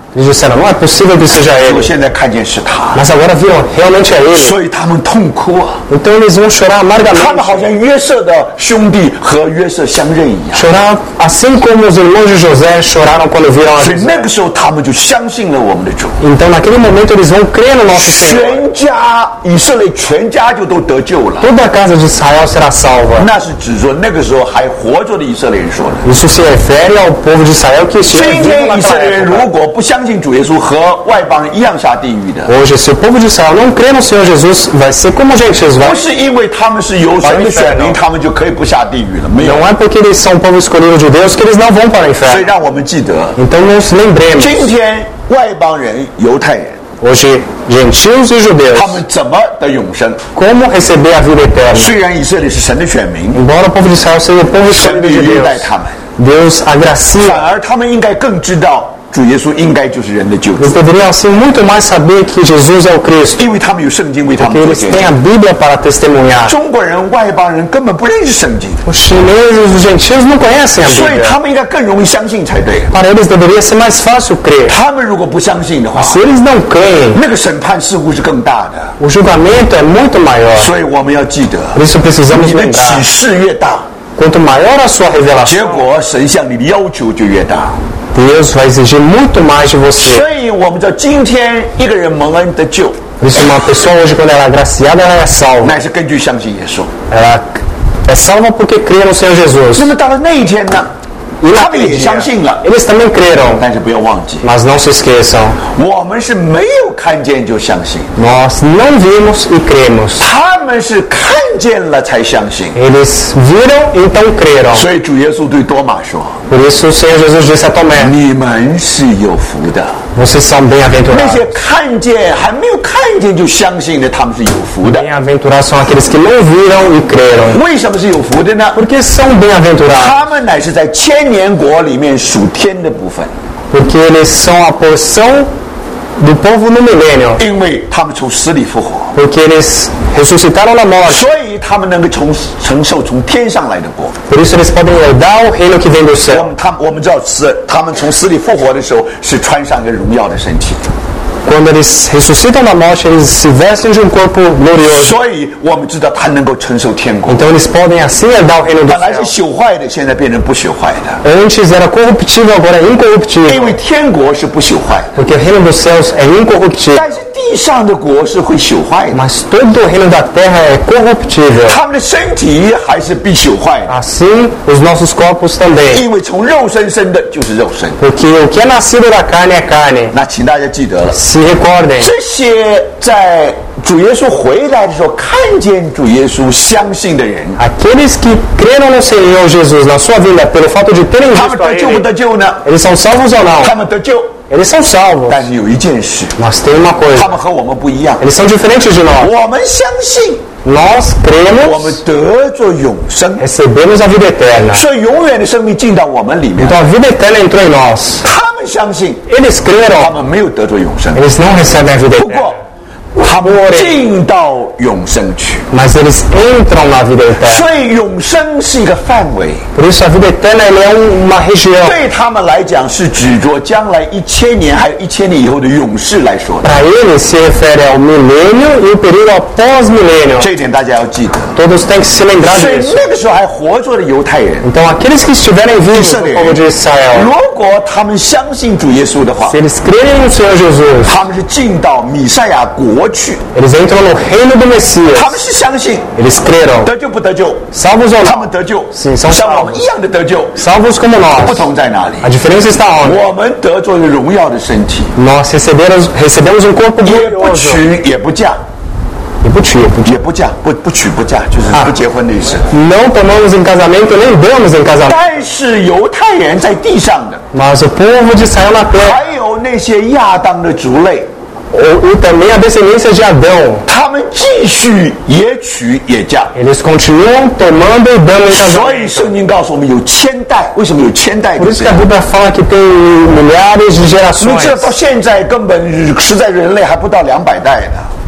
Eles disseram, não é possível que seja 我 ele. 现在看见是他， Mas agora viram, realmente é ele. 所以他们痛哭啊。 Então eles vão chorar 他们 amargamente. 好像约瑟的兄弟和约瑟相认一样， Chorar assim como os irmãos de José choraram quando viram a 所以那 José. 个时候他们就相信了我们的主， Então naquele momento eles vão crer no nosso Senhor. 全家以色列全家就都得救了。 Toda a casa de Israel será salva. 那是指说那个时候还活着的以色列人说的。 Isso se refere ao povo de Israel que estiver 今 vivo 天以色 naquela 列人 época. 如果不相信主耶稣，和外邦人一样下地狱的， Hoje, se o povo de Israel não crê no Senhor Jesus, vai ser como gentios, 不 vai. 是因为他们是有神的选民，他们就可以不下地狱了，没有。 Não é porque eles são o povo escolhido de Deus que eles não vão para o 所以 inferno. 让我们记得， Então nos lembremos, 今天外邦人、犹太人， hoje, gentios e judeus, 他们怎么得永生？ como receber a vida eterna. 虽然以色列是神的选民， Embora o povo de Israel seja o povo 神 escolhido 必 de 优待 Deus, 他们， Deus agracia. 反而他们应该更知道主耶稣应该就是人的救主， Eles deveriam assim muito mais saber que Jesus é o Cristo, 因为他们有圣经为他 que 们做 eles 见 têm 证。 a Bíblia para testemunhar. 中国人、外邦人根本不认识圣经， Os chineses, os gentios não conhecem a 所以 Bíblia. 他们应该更容易相信才对。 Para eles deveria ser mais fácil crer. 他们如果不相信的话， Se eles não creem, 那个审判似乎是更大的。 o julgamento é muito maior. 所以我们要记得， Por isso precisamos 你的 lembrar, 启示越大， quanto maior a sua 结 revelação, 果神向你的要求就越大。 Deus vai exigir muito mais de você. 所以我们知道，今天一个人蒙恩得救， Por isso uma pessoa hoje, quando ela é agraciada, ela é salva. 乃是根据相信耶稣。 Ela é salva porque crê no Senhor 那 Jesus. 么到了那一天呢， E 他们 naquele 也 dia, 相信了， eles também creram, 但是不要忘记， mas não se esqueçam, 我们是没有看见就相信， nós não vimos e cremos. 他们是看见了才相信。 Eles viram, então creram. 所以主耶稣对多马说 Por isso o Senhor Jesus disse a：“ Tomé, 你们是有福的。 vocês são 那 bem-aventurados. 些看见还没有看见就相信的，他们是有福的。 Bem-aventurados são aqueles que não viram e creram. 为什么是有福的呢？ Por que são bem-aventurados? 他们乃是在千年国里面属天的部分， Porque eles são a porção do povo no milênio. 因为他们从死里复活， Porque eles ressuscitaram na morte. 所以他们能够从承受从天上来的国。 Por isso eles podem herdar o reino que vem do 我 céu. 们他我们知道死，他们从死里复活的时候是穿上一个荣耀的身体， Quando eles ressuscitam da morte, eles se vestem de um corpo glorioso. 所以我们知道他能够承受天国。 Então eles podem assim herdar o reino do 本来是 céu. 朽坏的，现在变成不朽坏的， Antes era corruptível, agora é 因 incorruptível. 为天国是不朽坏的， Porque o reino dos céus é incorruptível. 但是地上的国是会朽坏的， Mas todo o reino da terra é corruptível. 他们的身体还是必朽坏的， Assim, os nossos corpos também. 因为从肉身生的就是肉身。 Porque o que é nascido da carne é carne. 那请大家记得了。 Se recordem, 这些在主耶稣回来的时候看见主耶稣相信的人， aqueles que creram no Senhor Jesus na sua vida pelo fato de terem 他们 visto a 得救不 Ele, 得救呢？ eles são salvos ou não? 他们得救， Eles são salvos. 但是有一件事， Mas tem uma 他 coisa, 们和我们不一样。 eles são diferentes de nós. 我们相信， Nós 我们 cremos, 得着永生， recebemos a vida eterna. 所以永远的生命进到我们里面。 Então a vida eterna entrou em nós. 他们相信， Eles 他 creram, 们没有得着永生， eles não recebem a vida 不过 eterna. 他们进到永生去。 Mas eles entram na vida eterna. 所以永生是一个范围， Por isso a vida eterna ela é um- uma região. 对他们来讲是指着将来一千年还有一千年以后的永世来说的。 Para eles se refere ao milênio e o período após milênio. 这一点大家要记得。 Todos têm que se lembrar 所以 disso. 那个时候还活着的犹太人， Então aqueles que estiverem vivos no povo de Israel, 如果他们相信主耶稣的话 se，eles crerem no Senhor Jesus, 他们是进到米赛亚国去， eles entram no reino do Messias. 他们是相信 Eles creram, 得救不得救， salvos ou 他 não, 们得救， Sim, são 像我们 salvos. 一样的得救， salvos como 不 nós. 同在哪里？ A diferença está onde? 我们得着了荣耀的身体， Nós recebemos, recebemos um corpo 也不 glorioso. 娶也不嫁， E por ti, por ti. 也不嫁，不不娶不嫁，就是不结婚的意思。 Não tomamos em casamento, nem damos em casamento. 但是犹太人在地上的， Mas o povo de Israel na terra, 还有那些亚当的族类， ou, e também a descendência de Adão, 他们继续也娶也嫁。 eles continuam tomando e dando em 所 casamento. 以圣经告诉我们有千代，为什么有千代？ Por 就 isso 是 que a Bíblia fala que tem milhares de 你 gerações. 知道到现在根本实在人类还不到两百代呢。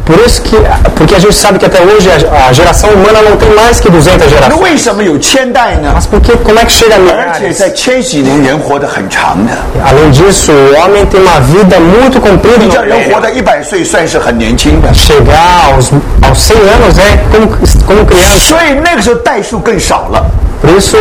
Por isso que, porque a gente sabe que até hoje a, a geração humana não tem mais que duzentas 那 gerações. 为什么有千代呢？ Mas por que, como é que chega a 而且 milhares? 在千禧年人活得很长的， Além disso, o homem tem uma vida muito comprida. 你 no 叫人活 reino. 到一百岁算是很年轻的， Chegar aos, aos cem anos é como, como criança. 所以那个时候代数更少了， Por isso,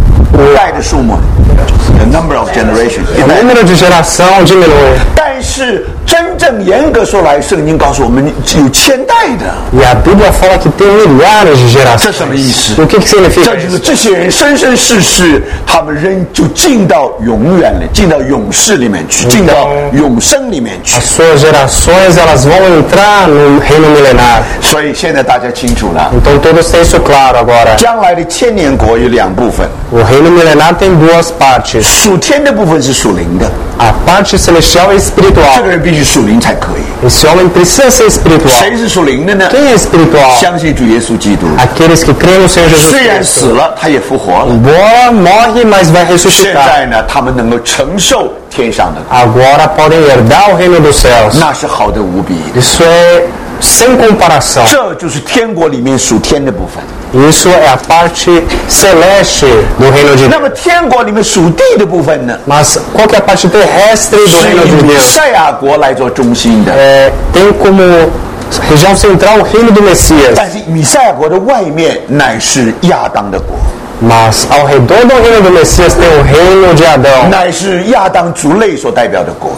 o, 代的数目 ，the number of generations， 一 o 代。 número de geração diminui. 但是真正严格说来，圣经告诉我们有千代的， E a Bíblia fala que tem milhares de 这什么 gerações. 意思？ O que, que significa 这就是 isso? 这些人生生世世，他们人就进到永远了，进到永世里面去，进到永生里面去。 As suas gerações elas vão entrar no reino milenar. 所以现在大家清楚了， Então todos têm isso claro agora. 将来的千年国有两部分， O reino milenar tem duas partes. 属天的部分是属灵的， A parte celestial e 这 espiritual. 个人必须属灵才可以。 Esse homem precisa ser espiritual. 谁是属灵的呢？ Quem é espiritual? 相信主耶稣基督， Aqueles que creem no Senhor Jesus 虽然 Cristo. 死了，他也复活了。 Embora morre, mas vai 现 ressuscitar. 在呢，他们能够承受天上的， Agora podem herdar o reino dos céus. 那是好的无比的。 Isso é sem comparação. 这就是天国里面属天的部分。 Isso é a parte celeste do reino de 那 Deus. 么天国里面属地的部分呢， Mas qual que é a parte terrestre do 是 reino 以 de 弥 Deus? 赛亚国来做中心的。 É, tem como região central o reino do Messias. 但是弥赛亚国的外面乃是亚当的国， Mas ao redor do reino do Messias tem o reino de Adão. 乃是亚当族类所代表的国。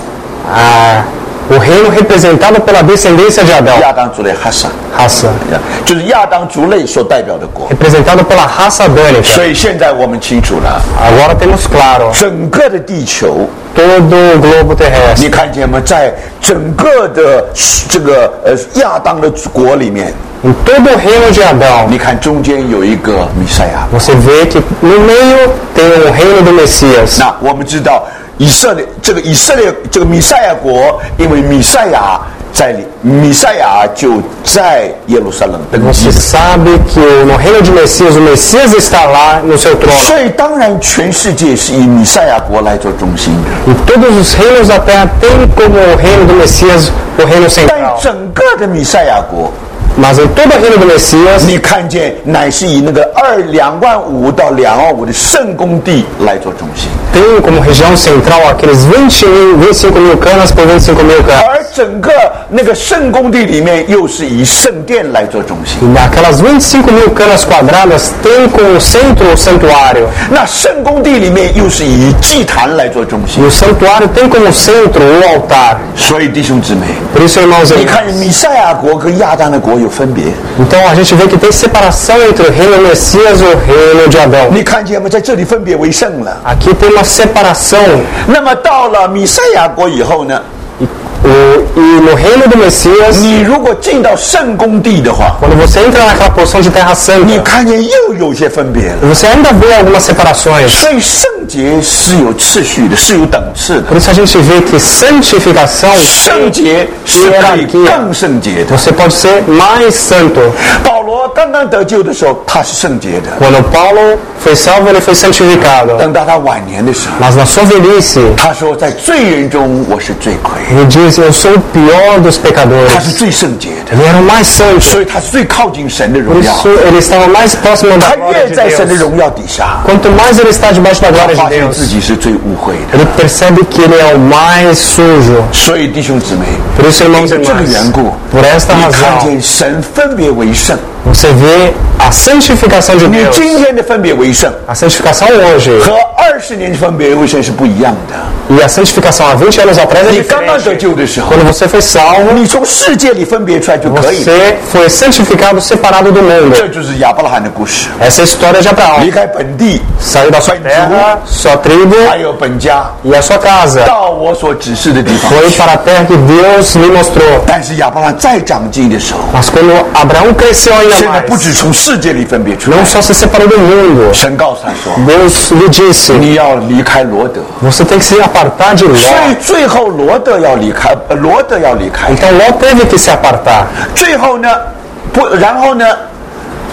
Ah, o reino representado pela descendência de Adão. 亚当族类哈萨， Raça. 就是亚当族类所代表的国。 Representado pela raça adânica. 所以现在我们清楚了， Agora temos claro 整个的地球， todo o globo terrestre. 你看见吗？在整个的这个呃亚当的国里面， Em todo o reino de Adão, 你看中间有一个弥赛亚。 você vê que no meio tem o reino do Messias. 那我们知道以色列这个以色列这个弥赛亚国，因为弥赛亚在里，弥赛亚就在耶路撒冷登基 Você，sabe que no reino de Messias, o Messias está lá no seu trono. 所以当然全世界是以弥赛亚国来做中心的。 E todos os reinos da terra têm como o reino do Messias o reino 但 central. 整个的弥赛亚国， Mas em todo o reino do Messias, 你看见乃是以那个二两万五到两万五的圣公地来做中心， tem como região central aqueles vinte mil, vinte e cinco mil canas por vinte e cinco mil canas. 而整个那个圣公地里面又是以圣殿来做中心。 E aquelas vinte e cinco mil canas quadradas tem como centro o santuário. 那圣公地里面又是以祭坛来做中 E 心。 o santuário tem como centro o altar. 所以弟兄姊妹， Por isso, irmãos, 你 irmãs, 看弥赛亚国跟亚当的国有分别， então a gente vê que tem separação entre o reino do Messias e o reino de Adão. 你看见吗？在这里分别为圣了。 Aqui tem uma separação. 那么到了弥赛亚国以后呢， O, e no reino do Messias, 你如果进到圣公地的话， quando você entra naquela porção de terra 你 santa, 看见又有些分别了。 você ainda vê algumas separações. 所以圣洁是有次序的，是有等次的。 Por isso a gente vê que santificação 圣洁是可以更圣洁的。 você pode ser mais santo. 保罗刚刚得救的时候，他是圣洁的； Quando Paulo foi salvo, ele foi santificado. 等到他晚年的时候， Mas na sua velhice, 他说在罪人中我是罪魁， ele diz: Eu sou o pior dos 他 pecadores. 是最圣洁的， Ele era o mais santo. 所以他是最靠近神的 Por 荣耀。 isso ele estava mais próximo 他 da glória 越 de 在神的 Deus. 荣耀底下， Quanto mais ele está debaixo da 他 glória 发 de 现 Deus, 自己是最污秽的。 ele percebe que ele é o mais sujo. 所以弟兄姊妹， Por isso, 因 irmãos 着 e 这个 irmãs, 缘故， por esta 你看 razão, 见神分别为圣。 você vê a santificação de 你 Deus. 今天的分别为圣 A santificação hoje 和二十年分别为圣是不一样的。 e a santificação há vinte anos atrás é 你刚刚得 diferente. 救的时候， Quando você foi salvo, 你从世界里分别出来就可以。 você foi santificado, separado do mundo. 这就是亚伯拉罕的故事， Essa é a história de Abraão. 离开本地， Saiu da sua terra, sua tribo 还有本家， e a sua casa. 到我所指示的地方。 Foi para a terra que Deus lhe mostrou. 但是亚伯拉罕再长进的时候， Mas quando Abraão cresceu 现 ainda 在不 mais, 止从世界里分别出来， não só se separou do mundo, 神告诉他说， Deus lhe disse: 你要离开罗德。 você tem que se apartar de 所 Ló. 以最后罗德要离开，呃罗德要离开。 Então Ló teve que se apartar. 最后呢，不，然后呢，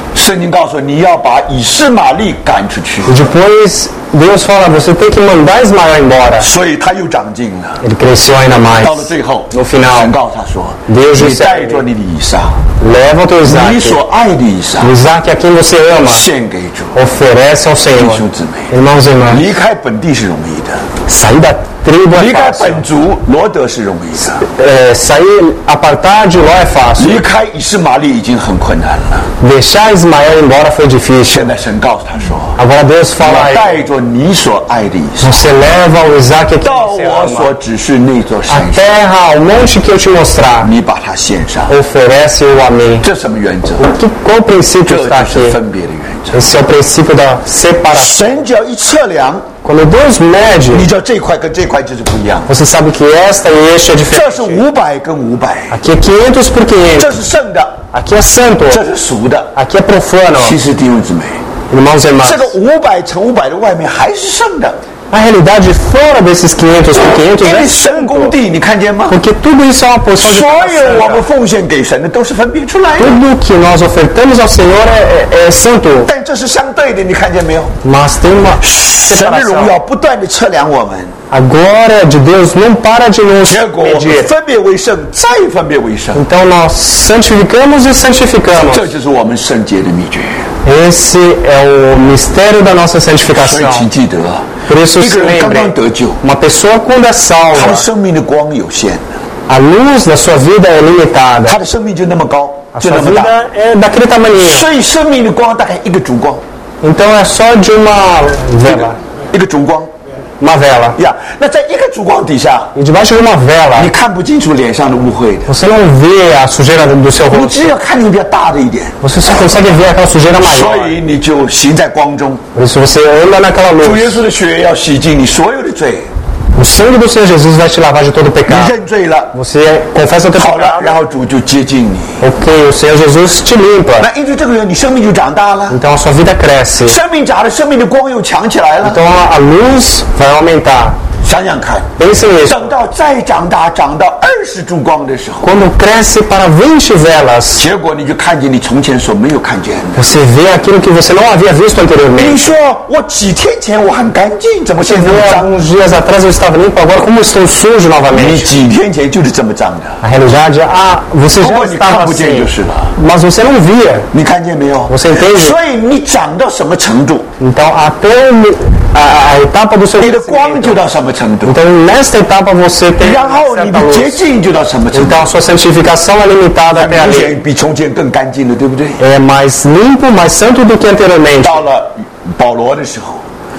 圣经告诉你要把以斯玛利赶出去， E depois Deus fala, você tem que mandar Ismael embora. 所以他又长进了。 Ele cresceu ainda mais. 到了最后， No final, 神告诉他说：“ Deus 你 disse a 带 ele, 着你的以撒， leva o teu 你 Isaac, 所爱的以撒， o Isaac a quem você ama, 献给主。 oferece ao 弟 Senhor. 兄姊妹， Irmãos e irmãs, 离开本地是容易的， sair da tribo 离 é 开 fácil. 本族罗德是容易的， É, sair, apartar de Ló é fácil. 离开以斯玛利已经很困难了。 Deixar Ismael embora foi difícil. 现在神告诉他说 Agora Deus：“ fala 我 a ele, 带着你所爱的以撒， você leva o Isaac a quem 到 você 我 ama. 所指示那座 A 山上， terra, ao monte que eu te mostrar, 你把它献上。 oferece-o a mim. 这什么原则？ Que, qual o princípio 这 está 就是 aqui? 分别的原则。 Esse é o princípio da separação. 神只要一测量， Quando Deus mede, 你知道这块跟这块就是不一样。 você sabe que esta e este é 这 diferente. 是五百跟五百， Aqui é quinhentos por quinhentos. 这是圣的， Aqui é santo. 这是俗的。 Aqui é profano. 其实弟兄姊妹， Irmãos e irmãs, 这个五百乘五百的外面还是圣的， a realidade fora desses quinhentos por quinhentos 因 é 为圣公 santo. 地，你看见吗？ Porque tudo isso é uma porção de 所 terra 有我们 santa. 奉献给神的都是分别出来的， Tudo que nós ofertamos ao Senhor é, é, é santo. 但这是相对的，你看见没有？ Mas tem uma 神的荣 separação. 耀不断的测量我们， A glória de Deus não para de nos 结果我们 medir. 分别为圣，再分别为圣， Então nós santificamos e santificamos. 这就是我们圣洁的秘诀。 Esse é o mistério da nossa 所以 santificação. 请记得， Por isso 一个 se 人刚刚 lembre, 得救， uma pessoa quando é 他 salva, 的生命的光有限， a luz da sua vida é limitada. 他的生命就那么高， A 就 sua 那么大， vida é daquele tamanho. 所以生命的光大概一个烛光， Então é só de uma vela. 一个烛光 Uma vela. 呀。那在一个烛光底下， E debaixo de uma 你 vela, 看不清楚脸上的污秽的， você não vê a sujeira do do seu 你 rosto. 只有看见比较大的一点， Você só consegue ver aquela sujeira 所 maior. 以你就行在光中。 Por isso você anda naquela 主 luz. 耶稣的血要洗净你所有的罪， O sangue do Senhor Jesus vai te lavar de todo 你 pecado. 认罪了， Você confessa o teu 好了， pecado. 然后主就接近你。 Ok, o Senhor Jesus te limpa. 那因为这个人，你生命就长大了， Então a sua vida cresce. 生命长了，生命的光又强起来了。 Então a a luz vai aumentar. 想想看， Pense nisso. 等到再长大，长到二十烛光的时候， Quando cresce para vinte velas, 结果你就看见你从前所没有看见的。 você vê aquilo que você não havia visto 你 anteriormente. 说我几天前我很干净，怎么 Você 现在这么 vê 脏？ alguns dias atrás eu estava limpo, agora como estou sujo 你 novamente? 几天前就是这么脏的， A realidade, ah, você 不 já 过你看 estava 不见 assim, 就是了。 mas você não via. 你看见没有？ Você entende? 所以你长到什么程度， Então até o- a, a etapa do seu 你的光 crescimento. 就到什么程度， Então nesta etapa você tem 然后你 certa 的洁 luz. 净就到什么程度 Então，a sua santificação é limitada 明 até ali. 显比从前更干净了，对不对？ É mais limpo, mais santo do que anteriormente. 到了保罗的时候，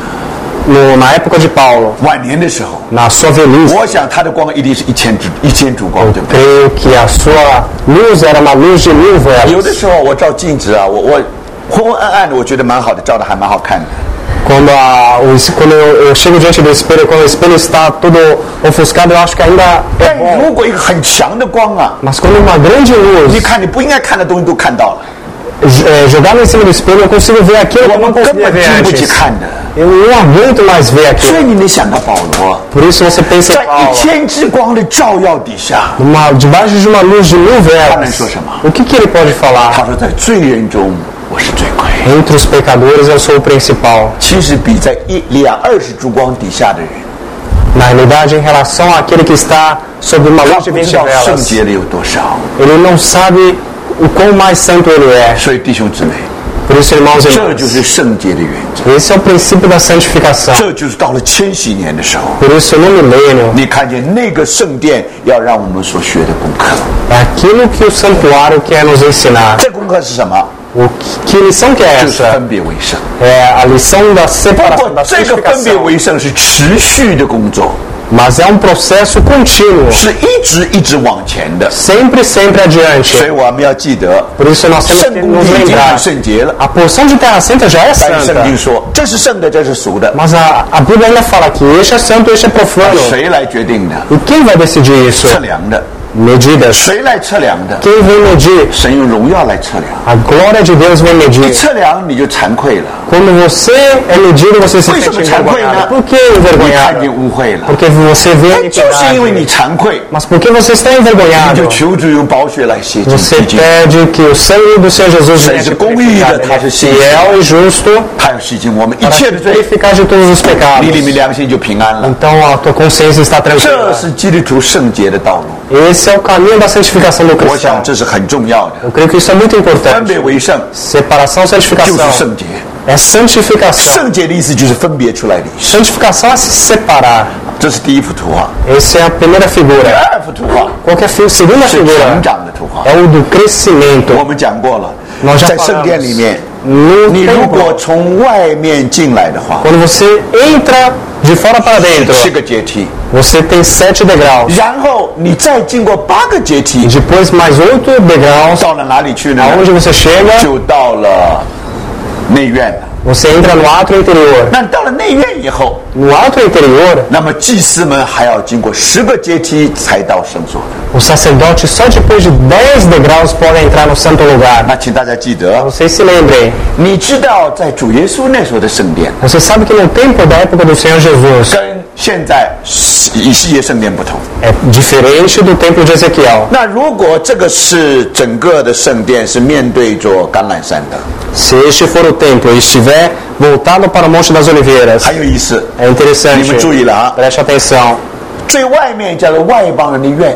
No, na época de Paulo, 晚年的时候， na sua velhice, 我想他的光一定是一千烛一千烛光，对不对？ creio que a sua luz era uma luz de mil 有 velas. 的时候我照镜子啊，我我昏昏暗暗的，我觉得蛮好的，照的还蛮好看的。 Quando, a, o, es- quando eu, eu chego diante do espelho, quando o espelho está todo ofuscado, eu acho que ainda é 但 bom. 如果一个很强的光啊， Mas quando uma grande 你 luz 看你不应该看的东西都看到了， é, jogada em cima do espelho, eu consigo ver aquilo que 我 eu não 们根 conseguia 本 ver 经不起 antes. 看的。 Eu não aguento mais ver 所 aquilo. 以你能想到保罗， Por isso você pensa 在 em 一 Paulo, 千之光的照耀底下， uma, debaixo de uma luz de mil velas. Fala em sua O que, que ele pode falar? 他说在罪人中我是罪魁。 Entre os pecadores eu sou o principal. 其实比在一两二十烛光底下的人， Na realidade, em relação àquele que está sob uma 他 luz de 不知 vinte 道圣 velas, 洁的有多少。 ele não sabe o quão mais santo ele é. 所以弟兄姊妹， Por isso, irmãos e 这就 irmãs, 是圣洁的原则， esse é o princípio da santificação. 这就是到了千禧年的时候， Por isso, no milênio, 你看见那个圣殿要让我们所学的功课。 é aquilo que o santuário quer nos ensinar. 这功课是什么？ O que, que lição que é 就是 essa? 分别为圣。 É a lição da 不 separação, 过 da 这个分别 santificação. 为圣是持续的工作， Mas é um processo contínuo, 是一直一直往前的。 sempre, sempre 所以 adiante. 我们要记得， Por isso, nós temos 圣 que 公 nos 地已经 lembrar. 很圣洁了， A porção de terra santa já é 但是圣经 santa. 说这是圣的，这是俗的， Mas a, a Bíblia ainda fala que este é santo, este é profano. 谁来决定的？ E quem vai decidir isso? 测量的， medidas. 谁来测量的？ Quem vem medir? 神用荣耀来测量。 A glória de Deus vem 一 medir. 测量你就惭愧了， Quando você é medido, você se 为什 sente 么惭愧呢？ envergonhado. Por que 你看 envergonhado? 见污秽了， Porque você vê a 但就是因为 iniquidade. 你惭愧， Mas porque você está 你就 envergonhado, 求主用宝血来洗净 você 洗净。 pede que o sangue do Senhor Jesus 神 venha 是 te 公义的， purificar. 他 Ele 是 é 信实的， fiel e justo 他要洗净我们一 para 切 te 的罪， purificar de todos os 你里面 pecados. 良心就平安了。 Então a tua consciência está 这 tranquila. 是基督徒圣洁的道路， Esse é o caminho da santificação do 我想 cristão. 这是很重要的。 Eu creio que isso é muito 分 importante. 别为圣 Separação, 就是 santificação. 圣洁， É santificação. 圣洁的意思就是分别出来的意思。 Santificação é se separar. 这是第一幅图画， Essa é a primeira 第 figura. 二幅图画 Qual que é a fi- segunda 是成 figura? 长的图画。 É o do crescimento. 我们讲过了， Nós já 在圣殿里面， No 你如果 templo, 从外面进来的话， quando você entra de fora para dentro, 七个阶梯， você tem sete degraus. 然后你再经过八个阶梯， Depois mais oito degraus. 到了哪里去呢？ Aonde você chega, 就到了内院了。 você entra no átrio interior. 那到了内院以后， No átrio interior, 那么祭司们还要经过十个阶梯才到圣所的。 os sacerdotes só depois de dez degraus podem entrar no santo lugar. 那请大家记得， Vocês se lembrem, 你知道在主耶稣那时候的圣殿， você sabe que no templo da época do Senhor Jesus 跟现在以西结圣殿不同。 é diferente do templo de Ezequiel. 那如果这个是整个的圣殿是面对着橄榄山的， Se este for o templo e estiver voltado para o Monte das Oliveiras, 很有意思。 é interessante. 你们注意了啊， Preste atenção. 最外面叫做外邦人的院，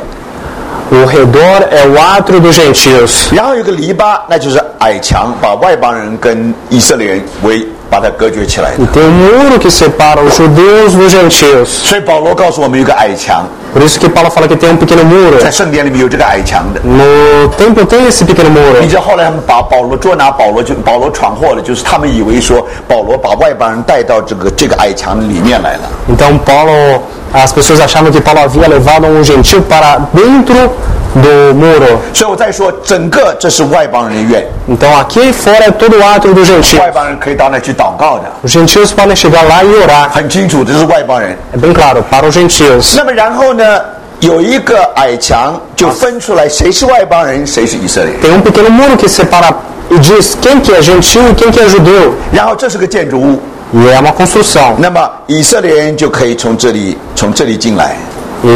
O redor é o átrio dos gentios. 然后有个篱笆，那就是矮墙，把外邦人跟以色列人为把它隔绝起来的。 E tem um muro que separa os judeus dos gentios. 所以保罗告诉我们有个矮墙， Por isso que Paulo fala que tem um pequeno muro. 在圣殿里面有这个矮墙的。 No templo tem esse pequeno 你 muro. 知道后来他们把保罗捉拿保罗，就保罗闯祸了，就是他们以为说保罗把外邦人带到这个这个矮墙里面来了。 Então Paulo, as pessoas achavam que Paulo havia levado um gentil para dentro do muro. 所以我再说，整个这是外邦人的院， Então aqui fora é todo o átrio do gentio. 外邦人可以到那去祷告的， Os gentios podem chegar lá e orar. 很清楚，这是外邦人。 É bem claro, para os gentios. 那么然后呢，有一个矮墙就分出来谁是外邦人，谁是以色列人。 Tem um pequeno muro que separa e diz quem que é gentil e quem que é judeu. 然后这是个建筑物， E é uma construção. 那么以色列人就可以从这里从这里进来。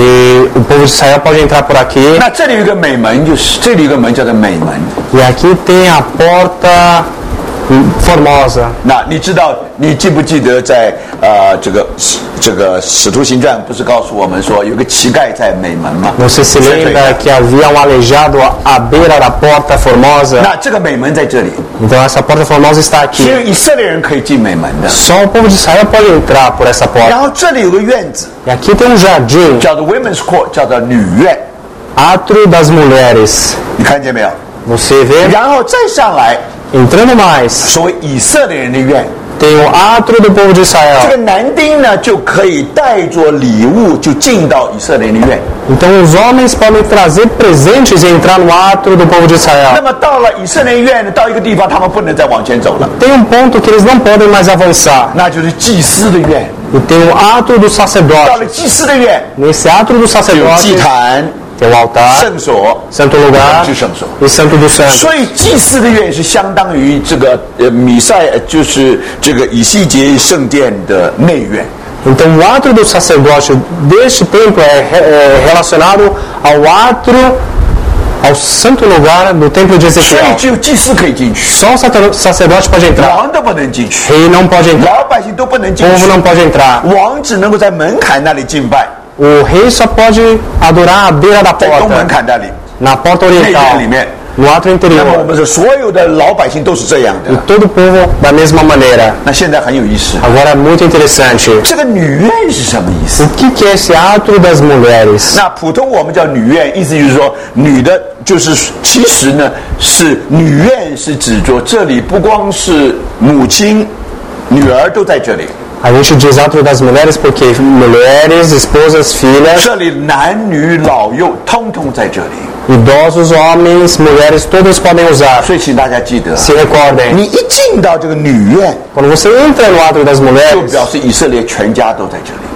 E o povo de Israel pode entrar por aqui. 那这里有一个美门，就是这里有一个门叫做美门。 E aqui tem a porta formosa. 那你知道，你记不记得在呃这个这个使徒行传不是告诉我们说有个乞丐在美门吗？ Você se lembra que havia um aleijado à beira da porta formosa? 那这个美门在这里， Então essa porta formosa está 只 aqui. 有以色列人可以进美门的。 Só o povo de Israel pode entrar por essa 然 porta. 后这里有个院子， E aqui tem um jardim, 叫做 Women's Court，叫做女院， átrio das mulheres. 你看见没有？ Você vê? 然后再上来， Entrando mais, 所谓以色列人的院， tem o átrio do povo de 这 Israel. 个男丁呢就可以带着礼物就进到以色列人的院。 Então os homens podem trazer presentes e entrar no átrio do povo de 那 Israel. 么到了以色列院呢，到一个地方他们不能再往前走了， Tem um ponto que eles não podem mais avançar. 那就是祭司的院。 E tem o átrio do 到 sacerdote. 了祭司的院， Nesse átrio do 有祭 sacerdote 坛、 tem o altar, 圣所、 santo lugar 是圣所。 e santo do santo. 所以祭司的院是相当于这个呃米赛，呃就是这个以西结圣殿的内院。 Então o átrio do sacerdote deste templo é, é relacionado ao átrio, ao santo lugar do templo de 所以 Ezequiel. 只有祭司可以进去， Só o sacer- sacerdote pode entrar. 王都不能进去， Rei não pode entrar. 老百姓都不能进 Povo 去。 não pode entrar. 王只能够在门槛那里敬拜， O rei só pode adorar à beira da 在东门 porta, 槛那里， na porta 内院 oriental, 里面。 no átrio 那么我 interior. 们说，所有的老百姓都是这样 E 的。 todo o povo da mesma maneira. 那现在很有意思， Agora é muito interessante. 这个女院是什么意思 O？que que é esse átrio das mulheres? 那普通我们叫女院，意思就是说女的，就是其实呢是女院是指着这里不光是母亲、女儿都在这里， A gente diz átrio das mulheres porque mulheres, esposas, filhas, 这里男女老幼通通在这里。 idosos, homens, mulheres, todos podem usar. 所以请大家记得， Se recordem, 你一进到这个女院， quando você entra no átrio das 就 mulheres, 表示以色列全家都在这里。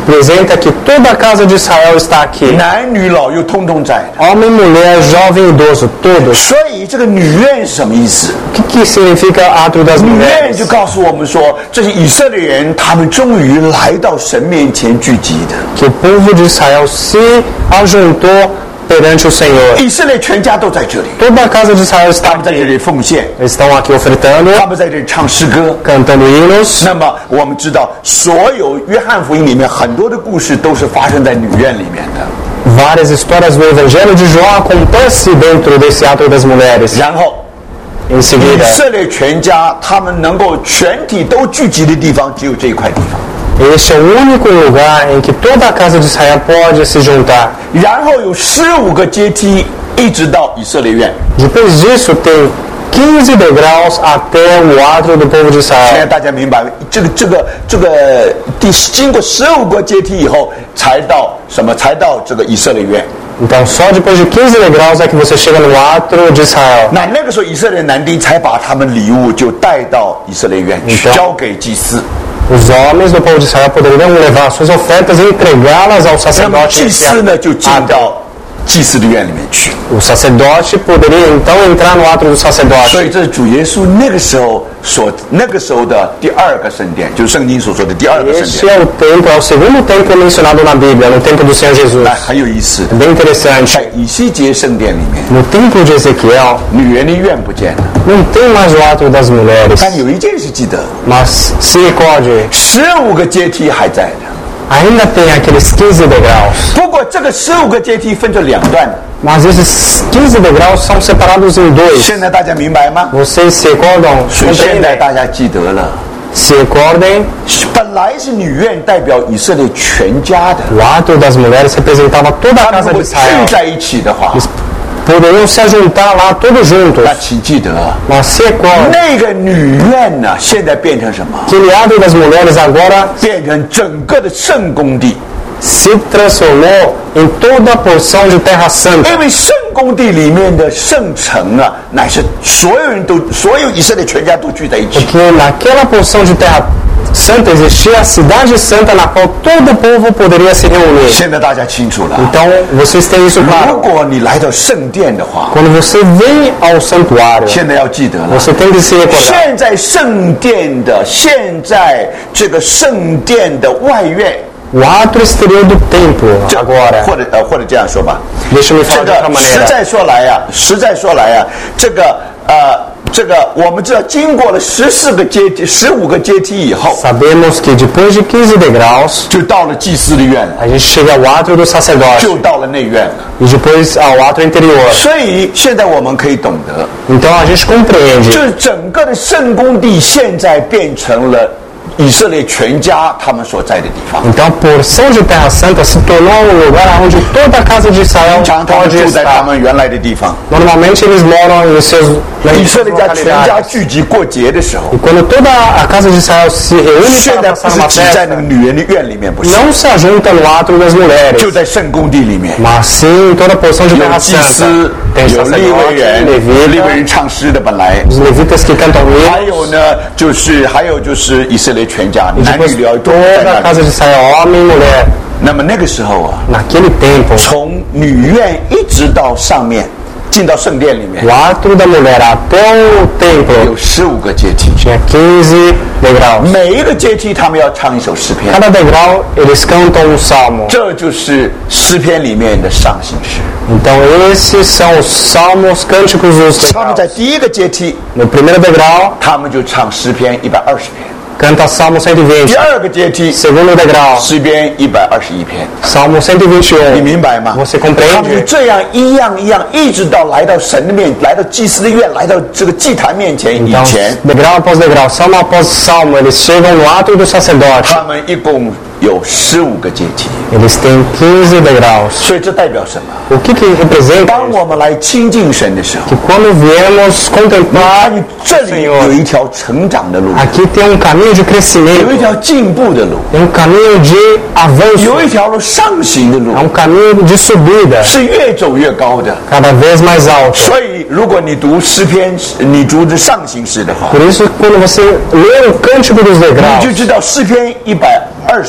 representa que toda a casa de Israel está aqui. 男女老幼通通在的。 Homem, mulher, jovem, idoso, todos. 所以这个女院是什么意思？ O que, que significa átrio das 女院 mulheres? 就告诉我们说，这些以色列人，他们终于来到神面前聚集的。 Que o povo de Israel se ajuntou perante o Senhor. 以色列全家都在这里， Toda a casa de Israel 他 está 们在这 aqui. 里奉献， Eles estão aqui ofertando, 他们在这里唱诗歌。 cantando hinos. 那么我们知道，所有约翰福音里面很多的故事都是发生在女院里面的。 Várias histórias do Evangelho de João acontecem dentro desse átrio das mulheres. 然后， Em 以 seguida, 色列全家他们能够全体都聚集的地方，只有这一块地方。 este é o único lugar em que toda a casa de Israel pode se juntar. 然后有十五个阶梯，一直到以色列院。 Depois disso, tem quinze degraus até o átrio do povo de 现在 Israel. 大家明白，这个这个这个第经过十五个阶梯以后，才到什么？才到这个以色列院。 Então, só depois de quinze degraus é que você chega no átrio de Israel. 那那个时候，以色列男丁才把他们礼物就带到以色列院去， Então 交给祭司。 Os homens do povo de Israel poderiam levar suas ofertas e entregá-las ao 那么 sacerdote. 祭司呢，就进到祭司的院里面去。 O sacerdote poderia então entrar no átrio do 所 sacerdote. 以这是主耶稣那个时候所那个时候的第二个圣殿，就是圣经所说的第二个圣 Este 殿。 é o templo, é o segundo templo mencionado na Bíblia, no templo do Senhor Jesus. 那很有意思， Bem interessante. 在以西结圣殿里面， No templo de Ezequiel, 女人的院不见了， não tem mais o átrio das mulheres. 但有一件事记得， Mas se recorde, 十五个阶梯还在的。 ainda tem aqueles quinze degraus. 不过这个十五个阶梯分成两段的， Mas esses quinze degraus são separados em dois. 现在大家明白吗？ Vocês se recordam? 所以现在 Compreendem? 大家记得了， Se recordem, 本来是女院代表以色列全家的， o átrio das mulheres representava toda a 他们 casa 如果 de 聚 Israel. 在一起的话， Poderiam se ajuntar lá todos juntos. 那请记得， Mas se recordem, 那个女院呢，现在变成什么？ aquele átrio das mulheres agora 变成整个的圣宫地， se transformou em toda a porção de terra santa. 因为圣宫地里面的圣城啊，乃是所有人都，所有以色列全家都聚在一起。 Porque naquela porção de terra santa existia a cidade santa na qual todo o povo poderia se reunir. 现在大家清楚了。 Então, vocês têm isso 如 claro. 果你来到圣殿的话， Quando você vem ao santuário, 现在要记得了。 você tem que se recordar. 现在圣殿的，现在这个圣殿的外院， O átrio exterior do templo, 这 agora, 或者呃或者这样说吧， deixa eu me 这 falar de outra 个实 maneira. 在说来呀、实在说来呀、这个呃这个我们知道，经过了十四个阶梯、十五个阶梯以后， Sabemos que depois de quinze degraus, 就到了祭司的院了， a gente chega ao átrio do sacerdote 就到了内院了。 e depois ao átrio interior. 所以现在我们可以懂得， Então a gente compreende 就是整个的圣宫地现在变成了以色列全家他们所在的地方。 Então a porção de terra santa se tornou um lugar onde toda a casa de Israel 常他们 pode 住在他 estar. 们原来的地方。 Normalmente eles moram em seus 以 em 色 suas 列家全家 localidades. 聚集过节的时候， E quando toda a casa de Israel se reúne 现 para 在 passar 不是 uma 只在那个 festa, 女人的院里面，不是， não se ajunta no átrio das mulheres, 就在圣宫地里面， mas sim em toda a porção de 有 terra 祭 santa. 司， Tem 有利未 sacerdote, 人，利未 levita, 人唱诗的本来， os levitas que cantam 还 hinos, 有呢，就是还有就是以色列全家， e 男女 depois 聊都在 toda a 那 casa 里。 de Israel, homem e mulher. 那么那个时候啊， Naquele tempo, 从女院一直到上面，进到圣殿里面 o，átrio da mulher até o templo 有十五个阶梯， tinha quinze degraus. 每一个阶梯他们要唱一首诗篇， Cada degrau eles cantam um salmo. 这就是诗篇里面的上行诗。 Então esses são os salmos cânticos dos 他们 degraus. 在第一个阶梯， No primeiro degrau 他们就唱诗篇一百二十篇； canta Salmo cento e 第 vinte. 二个阶梯， Segundo degrau 诗篇一百二十一篇。 Salmo cento e vinte e 你 um. 明白吗？ Você 他们就 compreende? 这样一样一样，一直到来到神的面，来到祭司的院，来到这个祭坛面前以 Então, 前， degrau após degrau, salmo após salmo, eles chegam no átrio do sacerdote. 他们一共有十五个阶梯。 Eles têm quinze degraus. 所以这代表什么？ O que que representa 当 isso? 我们来亲近神的时候， Que quando viemos 发 contemplar 现这里有 Senhor, 一条成长的路， aqui tem um caminho de 有一 crescimento, 条进步的路， tem um caminho de avanço, 有一条路上行的路 é，um caminho de subida, 是越走越高的。 cada vez mais alto. 所以，如果你读诗篇，你读的上行诗的话， Por isso, quando você lê o Cântico dos 你 Degraus, 就知道诗篇一百二十篇，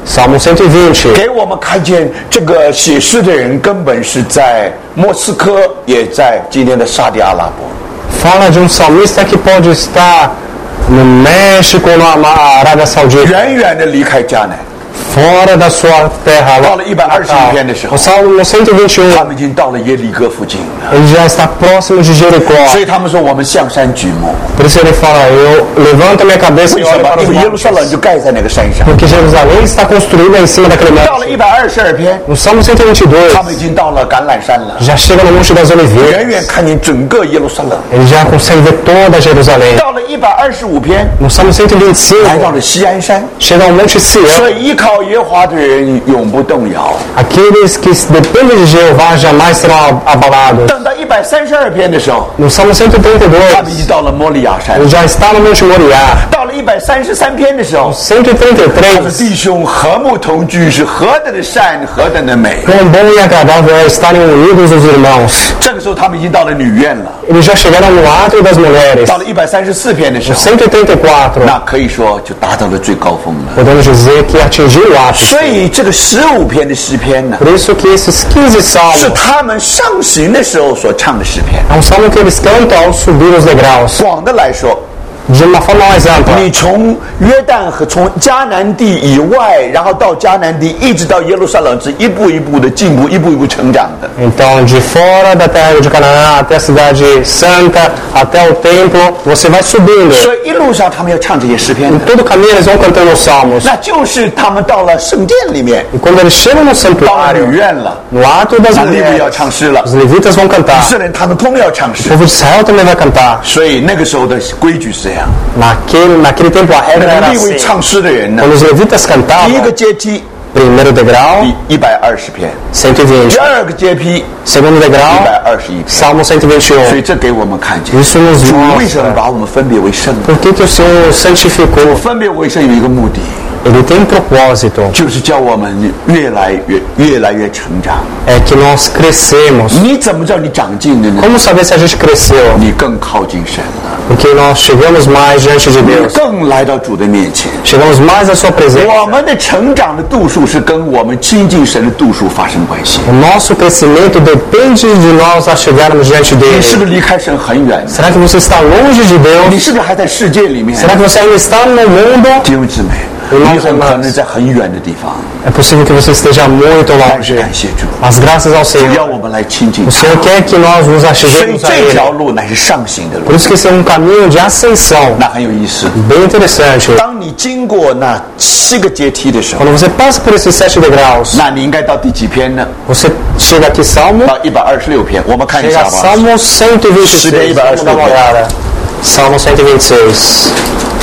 Salmo cento e vinte. 给我们看见这个写诗的人根本是在莫斯科，也在今天的沙地阿拉伯。 Fala de um salmista que pode estar no México, na Arábia Saudita, 远远的离开迦南， fora da sua terra. 到了一百二十一篇的时候， O Salmo cento e vinte e 他 um, 们已经到了耶利哥附近了。 ele já está próximo de 所 Jericó. 以他们说我们向山举目， Por isso ele fala, eu levanto a minha cabeça 为 e 什 olho 么？ para 因 os 为耶路撒冷 montes. 就盖在那个山上。 Porque Jerusalém está construída em cima daquele 到了 monte. 一百二十二篇， No Salmo cento e vinte e dois, 他们已经到了橄榄山了， já chega no Monte das 远 Oliveiras. 远看见整个耶路撒冷。 Ele já consegue ver toda Jerusalém. 到了一百二十五篇， No Salmo cento e vinte e 来到 cinco, 了锡安山， chega ao Monte 所 Sião. 以依靠耶和华的人永不动摇。 Aqueles que dependem de Jeová jamais serão abalados. 等到一百三十二篇的时候， No Salmo cento e trinta e 他们已 dois, 经到了摩利亚山。 ele já está no Monte Moriá. 到了一百三十三篇的时候， cento e trinta e 他的 três, 弟兄和睦同居是何等的善，何等的美。 quão bom e agradável é estarem unidos os irmãos. 这个时候他们已经到了女院了。 Eles já chegaram no átrio das mulheres. 到了一百三十四篇的时候， cento e trinta e quatro, 那可以说就达到了最高峰了。 podemos dizer que atingiu o ápice. 所以这个十五篇的诗篇呢， Por isso que esses quinze 是 salmos 他们上行的时候所唱的诗篇。 é um salmo que eles cantam ao subir os degraus. 广的来说， De uma forma mais ampla, 你从约旦和从迦南地以外，然后到迦南地，一直到耶路撒冷，是一步一步的进步，一步一步成长的。 então de fora da terra de Canaã até a cidade santa, até o templo, você vai subindo. 所以一路上他们要唱这些诗篇 Em 的， todo o caminho eles vão cantando os salmos. 那就是他们到了圣殿里面， E quando eles chegam no 到了女 santuário, 院了， no átrio das 那利未要 mulheres, 唱诗了， os levitas vão 以 cantar. 色列人他们通要唱 O 诗。 povo de Israel também vai cantar. 所以那个时候的规矩是这样， Naquele, naquele tempo a 那 regra 个 era 利未 assim. 唱诗的人呢， Quando os levitas 第一个 cantavam, 阶梯 primeiro degrau, 第一百二十篇， cento e 第 vinte. 二个阶梯 Segundo 一百 degrau, 二十一篇。 Salmo cento e vinte e 所以 um. 这给我们看见， Isso nos 主为什么 mostra 把我们分别为圣呢？ por que, que o Senhor santificou. 分别为圣有一个目的， Ele tem um propósito, 就是叫我们越来越越来越成长。 é que nós crescemos. 你怎么知道你长进的呢？ Como saber se a gente cresceu? 你更靠近神了， Porque nós chegamos mais diante de 你 Deus. 更来到主的面前。 Chegamos mais à sua 我 presença. 们的成长的度数是跟我们亲近神的度数发生关系。 O nosso crescimento depende de nós a chegarmos diante 你 dele. 是不是离开神很远？ Será que você está longe de 你 Deus? 是不是还在世界里面？ Será que você ainda está no mundo? 弟兄姊妹， Irmãos 你很可 irmãs 能在很远的地方， É possível que você esteja muito 但是 longe. 感谢主， Mas graças ao 只要 Senhor, 我们来亲近 o 他。 Senhor quer que nós nos 所以 acheguemos a 这条 Ele. 路乃是上行的路 Por，isso que esse é um caminho de ascensão. 那很有意思。 Bem interessante. 当你经过那七个阶梯的时候， Quando você passa por esses sete degraus, 那你应该到第几篇呢？ você chega aqui, Salmo, 到一百二十六篇，我们看一 chega 下 a 吧。 Salmo cento e vinte e seis. Vamos dar uma olhada. Salmo cento e vinte e seis.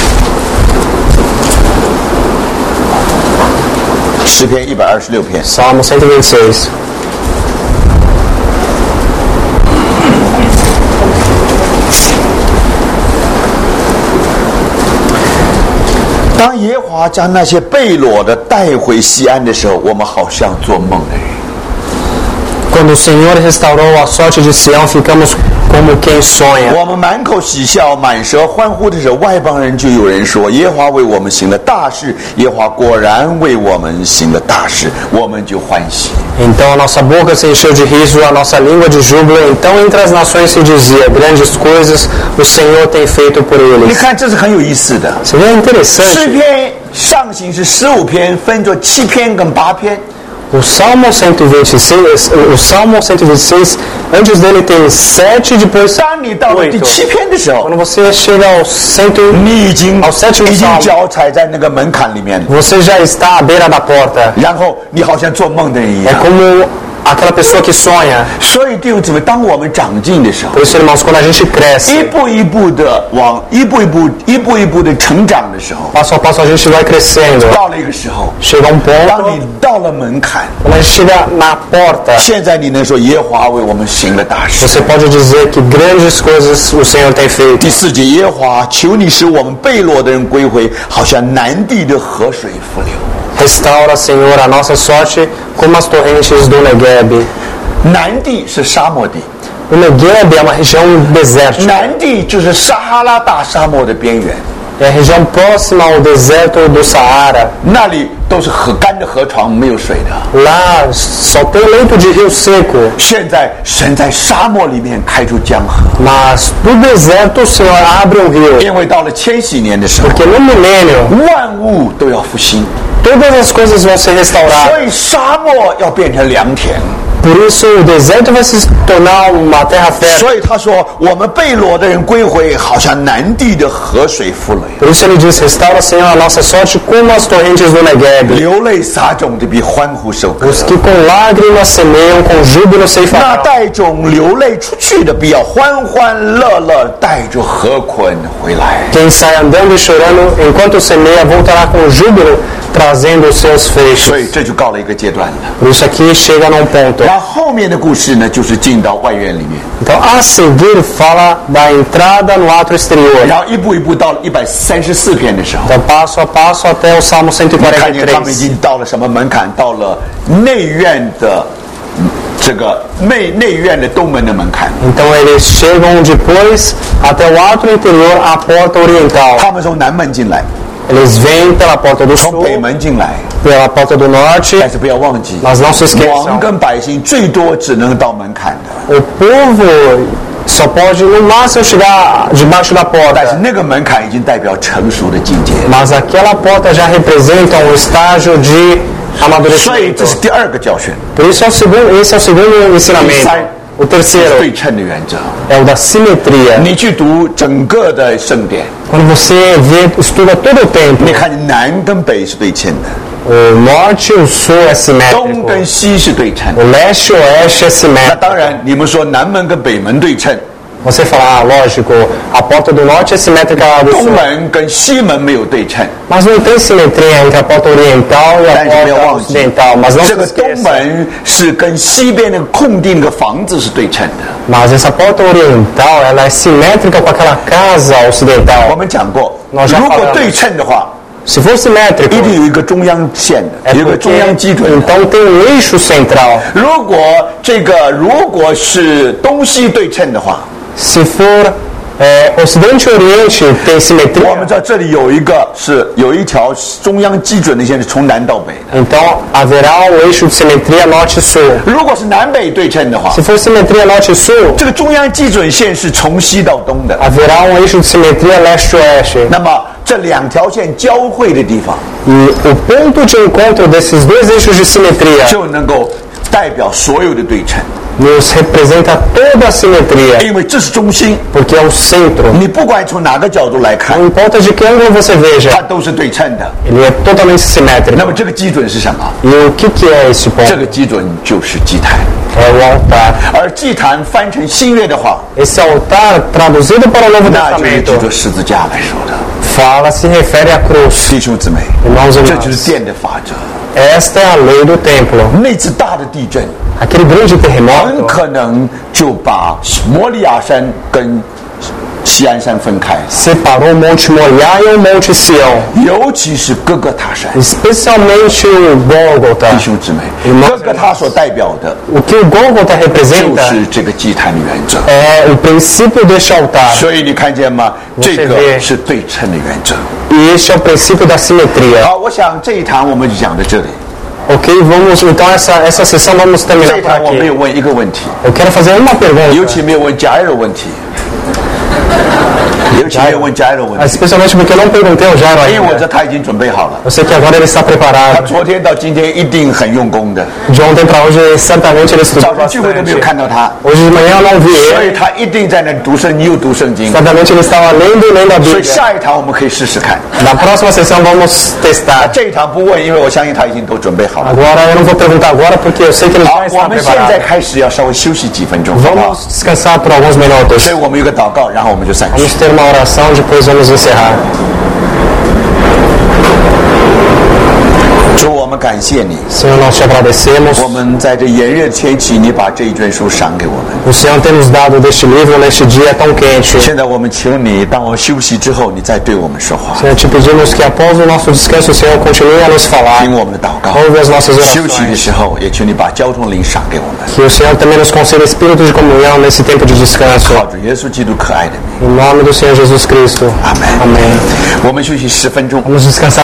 诗篇一百二十六篇， Salmo cento e vinte e seis. 当耶和华将那些被掳的带回西安的时候，我们好像做梦的人。 Quando o Senhor restaurou a sorte de Sião, ficamos como quem sonha. 我们满口喜笑、满舌欢呼的时候，外邦人就有人说：“耶和华为我们行了大事，耶和华果然为我们行了大事，我们就欢喜。” Então a nossa boca se encheu de riso, a nossa língua de júbilo. Então entre as nações se dizia, grandes coisas o Senhor tem feito por 你 eles. 看，这是很有意思的。 Isso é 诗 interessante. 篇上行是十五篇，分作七篇跟八篇。 O Salmo cento e vinte e seis, o Salmo cento e vinte e seis, antes dele tem sete, depois 当你到了第 oito. 七篇的时候， Quando você chega ao cento, 你已经 ao sétimo 已经 salmo, 脚踩在那个门槛里面了， você já está à beira da porta. 然后你好像做梦的人一 É 样。 como aquela pessoa que sonha. 所以弟兄姊妹，当我们长进的时候， Por isso, irmãos, quando a gente 一 cresce, 步一步的往一步一步一步一步的成长的时候， passo a passo a gente vai crescendo. 到了一个时候， Chega a um 当 ponto, 你到了门槛， quando a gente chega na porta, 现在你能说耶和华为我们行了大事。 você pode dizer que grandes coisas o Senhor tem feito. 第四节，耶和华求你使我们被掳的人归回，好像南地的河水复流。 Restaura, Senhor, a nossa sorte como as torrentes do Negueb. 南地是沙漠地， O Negueb é uma região desértica. 南地就是撒哈拉大沙漠的边缘。 É a região próxima ao deserto do Saara. 那里都是河干的河床，没有水的。 Lá só tem leito de rio seco. 现在神在沙漠里面开出江河， Mas no deserto o Senhor abre um rio. 因为到了千禧年的时候， Porque no milênio 万物都要复兴， todas as coisas vão ser restauradas. 所以沙漠要变成良田。 Por isso o deserto vai se tornar uma terra fértil. 所以他说，我们被掳的人归回，好像南地的河水复垒。 Por isso ele diz: restaura, Senhor, a nossa sorte como as torrentes do Negueb. 流泪撒种的比欢呼收割。 Os que com lágrimas semeiam, com júbilo 那 ceifarão. 带种流泪出去的，必要欢欢乐乐带着河捆回来。 Quem sai andando e chorando enquanto semeia voltará com júbilo, trazendo os seus 所 feixes. 以这就告了一个阶段了。 Por isso aqui chega num ponto. 然后后面的故事呢，就是进到外院里面， Então, a seguir fala da entrada no átrio exterior. 然后一步一步到了一百三十四篇的时候， Então, passo a passo até o Salmo 你看见他们已 cento e quarenta e três. 经到了什么门槛？到了内院的嗯这个内内院的东门的门槛。 Então, eles chegam depois até o átrio interior, a porta oriental. 他们从南门进来， Eles vêm pela porta do 从 sul, 北门进来， pela porta do norte, 但是不要忘记， mas não se 王 esqueçam. 跟百姓最多只能到门槛的， O povo só pode, no máximo, chegar debaixo da 但是 porta. 那个门槛已经代表成熟的境界。 Mas aquela porta já representa um estágio de 所以这 amadurecimento. 是第二个教训， Por isso, é o segundo, esse é o segundo ensinamento. O 对 terceiro 称的原则。 é o da simetria. 你去读整个的圣殿， Quando você vê, estuda todo o 你 templo, 看南跟北是对称的， o norte e o sul é 东 simétrico. 跟西是对称 O 的。 leste e o oeste é 那 simétrico. 当然，你们说南门跟北门对称， Você fala, ah, lógico, a porta do norte é simétrica à do 东 sul. 门跟西门没有对称。 Mas não tem simetria entre a porta oriental e a 但是不要 porta 忘记 ocidental. Mas não 这 se 个东 esqueça. 门是跟西边那个空地那个房子是对称的。 Mas essa porta oriental, ela é simétrica com aquela casa 我 ocidental. 们讲过， 那我想如果好了对称的话， Se for simétrico, 一定有一个中央线的， é 有一个中 porque 央基准的。 então tem um eixo central. 如果这个如果是东西对称的话， Se for é, Ocidente e Oriente tem 我 simetria, 们知道这里有一个是有一条中央基准的线是从南到北的。 então haverá um eixo de simetria norte-sul. 如果是南北对称的话， Se for simetria norte-sul, 这个中央基准线是从西到东的。 haverá um eixo de simetria leste-oeste. 那么这两条线交汇的地方， E o ponto de encontro desses dois eixos de simetria 就能够代表所有的对称， nos representa toda a simetria, 因为这是中心。 porque é o centro. 你不管从哪个角度来看， Não importa de que ângulo você 它 veja, 都是对称的。 ele é totalmente 那 simétrico. 么这个基准是什么？ E o que, que é esse 这 ponto? 个基准就是祭坛。 É o altar. 而祭坛翻成新约的话， Esse altar, traduzido para o Novo 那就是指 Testamento, 着十字架来说的。 fala, se refere à cruz. 弟兄姊妹， Irmãos e 这就是 irmãs, 殿的法则。 esta é a lei do templo. 那次大的地震， Aquele grande 很 terremoto 可能就把摩利亚山跟锡安山分开， separou o Monte Moriá e o Monte Sião, 尤其是哥哥塔山。 especialmente o 弟 Gólgota. 兄姊妹， Irmãos 哥哥他所代表的 O que o Gólgota 就 representa 是这个祭坛的原则。 é o princípio deste altar. 所以你看见吗？这 Você 个 vê 是对称的原则。 E este é o princípio da simetria. 好，我想这一堂我们就讲到这里。 Ok, vamos então essa, essa sessão vamos 这 terminar 一 por 堂我没 aqui. 有问一个问题， Eu quero fazer uma 尤 pergunta, 其没有问加尔的问题，尤其没有问加尔的问题， especialmente porque eu não perguntei ao Jairo 因为我知道 ainda. 他已经准备好了。 Eu sei que agora ele está 他 preparado. 昨天到今天一定很用功的， De ontem para hoje, certamente ele 早 estudou 上聚会都没有 bastante. 看到他， Hoje de manhã eu não vi 所以 ele. 他一定在那读圣又读圣经。 Certamente ele estava lendo e lendo a 所以 Bíblia. 下一堂我们可以试试看。 Na próxima sessão vamos testar. 这一堂不问，因为我相信他已经都准备好了。 Agora eu não vou perguntar agora porque eu sei que ele 好 já， 我 está 们现在 preparado. 开始要稍微休息几分钟，好不好？ Vamos descansar por alguns minutos. 所以我们有个祷告，然后我们就散去。 Vamos ter uma oração, depois vamos encerrar. 主，我们感谢你。 Senhor, nós te agradecemos. 我们在这炎热天气，你把这一卷书赏给我们。 O Senhor tem nos dado deste livro neste dia tão quente. 现在我们求你，当我休息之后，你再对我们说话， Senhor, te pedimos que após o nosso descanso, o Senhor continue a nos falar. 听我们的祷告。 Ouve as nossas 休息的 orações. 时候，也求你把交通灵赏给我们。 Que o Senhor também nos conceda espírito de comunhão nesse tempo de descanso. 靠主耶稣基督可爱的名， Em nome do Senhor Jesus Cristo. 阿门。 Amém. 我们休息十分钟。 Vamos descansar.